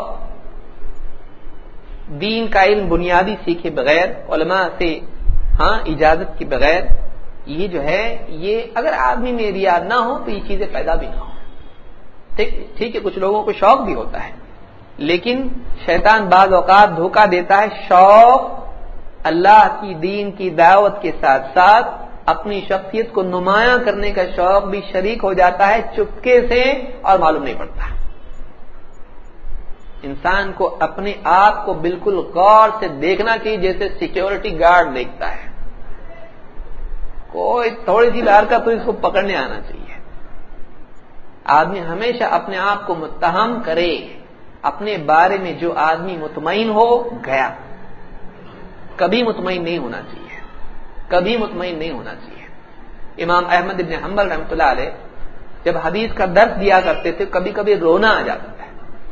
دین کا علم بنیادی سیکھے بغیر، علماء سے اجازت کے بغیر، یہ جو ہے، یہ اگر آدمی میں ریا نہ ہو تو یہ چیزیں پیدا بھی نہ ہو. ٹھیک ہے، کچھ لوگوں کو شوق بھی ہوتا ہے، لیکن شیطان بعض اوقات دھوکہ دیتا ہے. شوق اللہ کی دین کی دعوت کے ساتھ ساتھ اپنی شخصیت کو نمایاں کرنے کا شوق بھی شریک ہو جاتا ہے چپکے سے، اور معلوم نہیں پڑتا. انسان کو اپنے آپ کو بالکل غور سے دیکھنا چاہیے، جیسے سیکیورٹی گارڈ دیکھتا ہے. کوئی تھوڑی سی حرکت تو اس کو پکڑنے آنا چاہیے. آدمی ہمیشہ اپنے آپ کو متہم کرے. اپنے بارے میں جو آدمی مطمئن ہو گیا، کبھی مطمئن نہیں ہونا چاہیے، کبھی مطمئن نہیں ہونا چاہیے. امام احمد بن حنبل رحمۃ اللہ علیہ جب حدیث کا درس دیا کرتے تھے، کبھی کبھی رونا آ جاتا تھا،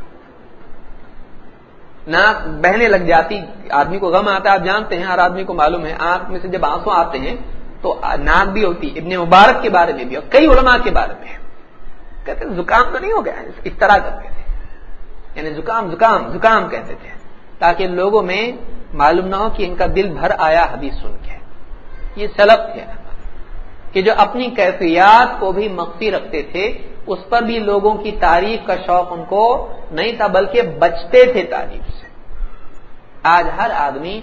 ناک بہنے لگ جاتی. آدمی کو غم آتا ہے، آپ جانتے ہیں، ہر آدمی کو معلوم ہے، آنکھ میں سے جب آنسو آتے ہیں تو ناک بھی ہوتی. ابن مبارک کے بارے میں بھی اور کئی علماء کے بارے میں کہتے ہیں زکام تو نہیں ہو گیا، اس طرح کرتے تھے، یعنی زکام کہتے تھے، تاکہ لوگوں میں معلوم نہ ہو کہ ان کا دل بھر آیا حدیث سن کے. یہ سلف تھے کہ جو اپنی کیفیات کو بھی مخفی رکھتے تھے، اس پر بھی لوگوں کی تعریف کا شوق ان کو نہیں تھا، بلکہ بچتے تھے تعریف سے. آج ہر آدمی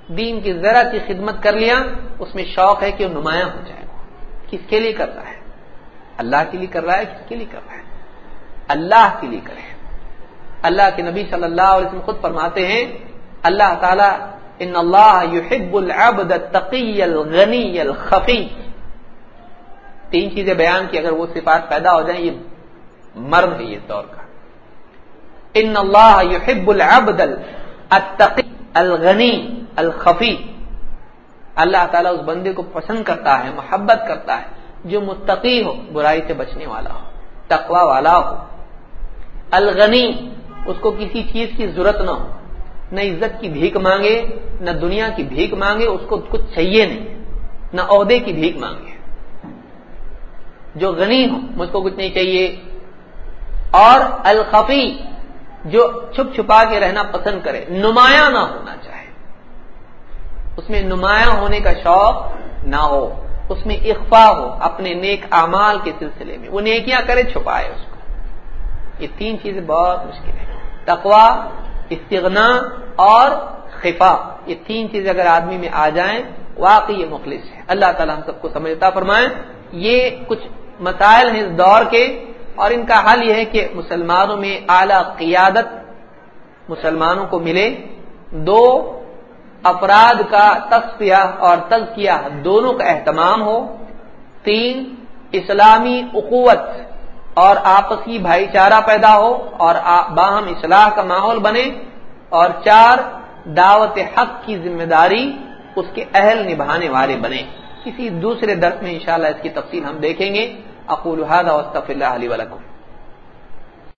دین کی ذرا سی خدمت کر لیا اس میں شوق ہے کہ وہ نمایاں ہو جائے گا. کس کے لیے کر رہا ہے؟ اللہ کے لیے کر رہا ہے. کس کے لیے کر رہا ہے؟ اللہ کے لیے کرے. اللہ کے نبی صلی اللہ علیہ وسلم خود فرماتے ہیں اللہ تعالی ان اللہ یحب العبد التقی الغنی الخفی. 3 چیزیں بیان کی، اگر وہ صفات پیدا ہو جائیں یہ مرد ہے یہ دور کا. ان اللہ یحب العبد التقی الغنی الخفی. اللہ تعالیٰ اس بندے کو پسند کرتا ہے، محبت کرتا ہے جو متقی ہو، برائی سے بچنے والا ہو، تقوی والا ہو. الغنی، اس کو کسی چیز کی ضرورت نہ ہو، نہ عزت کی بھیک مانگے، نہ دنیا کی بھیک مانگے، اس کو کچھ چاہیے نہیں، نہ عہدے کی بھیک مانگے. جو غنی ہو، مجھ کو کچھ نہیں چاہیے. اور الخفی، جو چھپ چھپا کے رہنا پسند کرے، نمایاں نہ ہونا چاہے، اس میں نمایاں ہونے کا شوق نہ ہو، اس میں اخفا ہو اپنے نیک اعمال کے سلسلے میں، وہ نیکیاں کرے چھپائے اس کو. یہ 3 چیزیں بہت مشکل ہے. تقوی، استغنا اور خفا. یہ 3 چیزیں اگر آدمی میں آ جائیں واقعی یہ مخلص ہے. اللہ تعالی ہم سب کو سمجھ عطا فرمائے. یہ کچھ مسائل ہیں اس دور کے، اور ان کا حل یہ ہے کہ مسلمانوں میں اعلی قیادت مسلمانوں کو ملے. 2 افراد کا تصفیہ اور تزکیہ دونوں کا اہتمام ہو. 3 اسلامی اخوت اور آپسی بھائی چارہ پیدا ہو اور باہم اصلاح کا ماحول بنے. اور 4 دعوت حق کی ذمہ داری اس کے اہل نبھانے والے بنے. کسی دوسرے درس میں انشاءاللہ اس کی تفصیل ہم دیکھیں گے. اقول هذا واستغفر الله لي ولكم.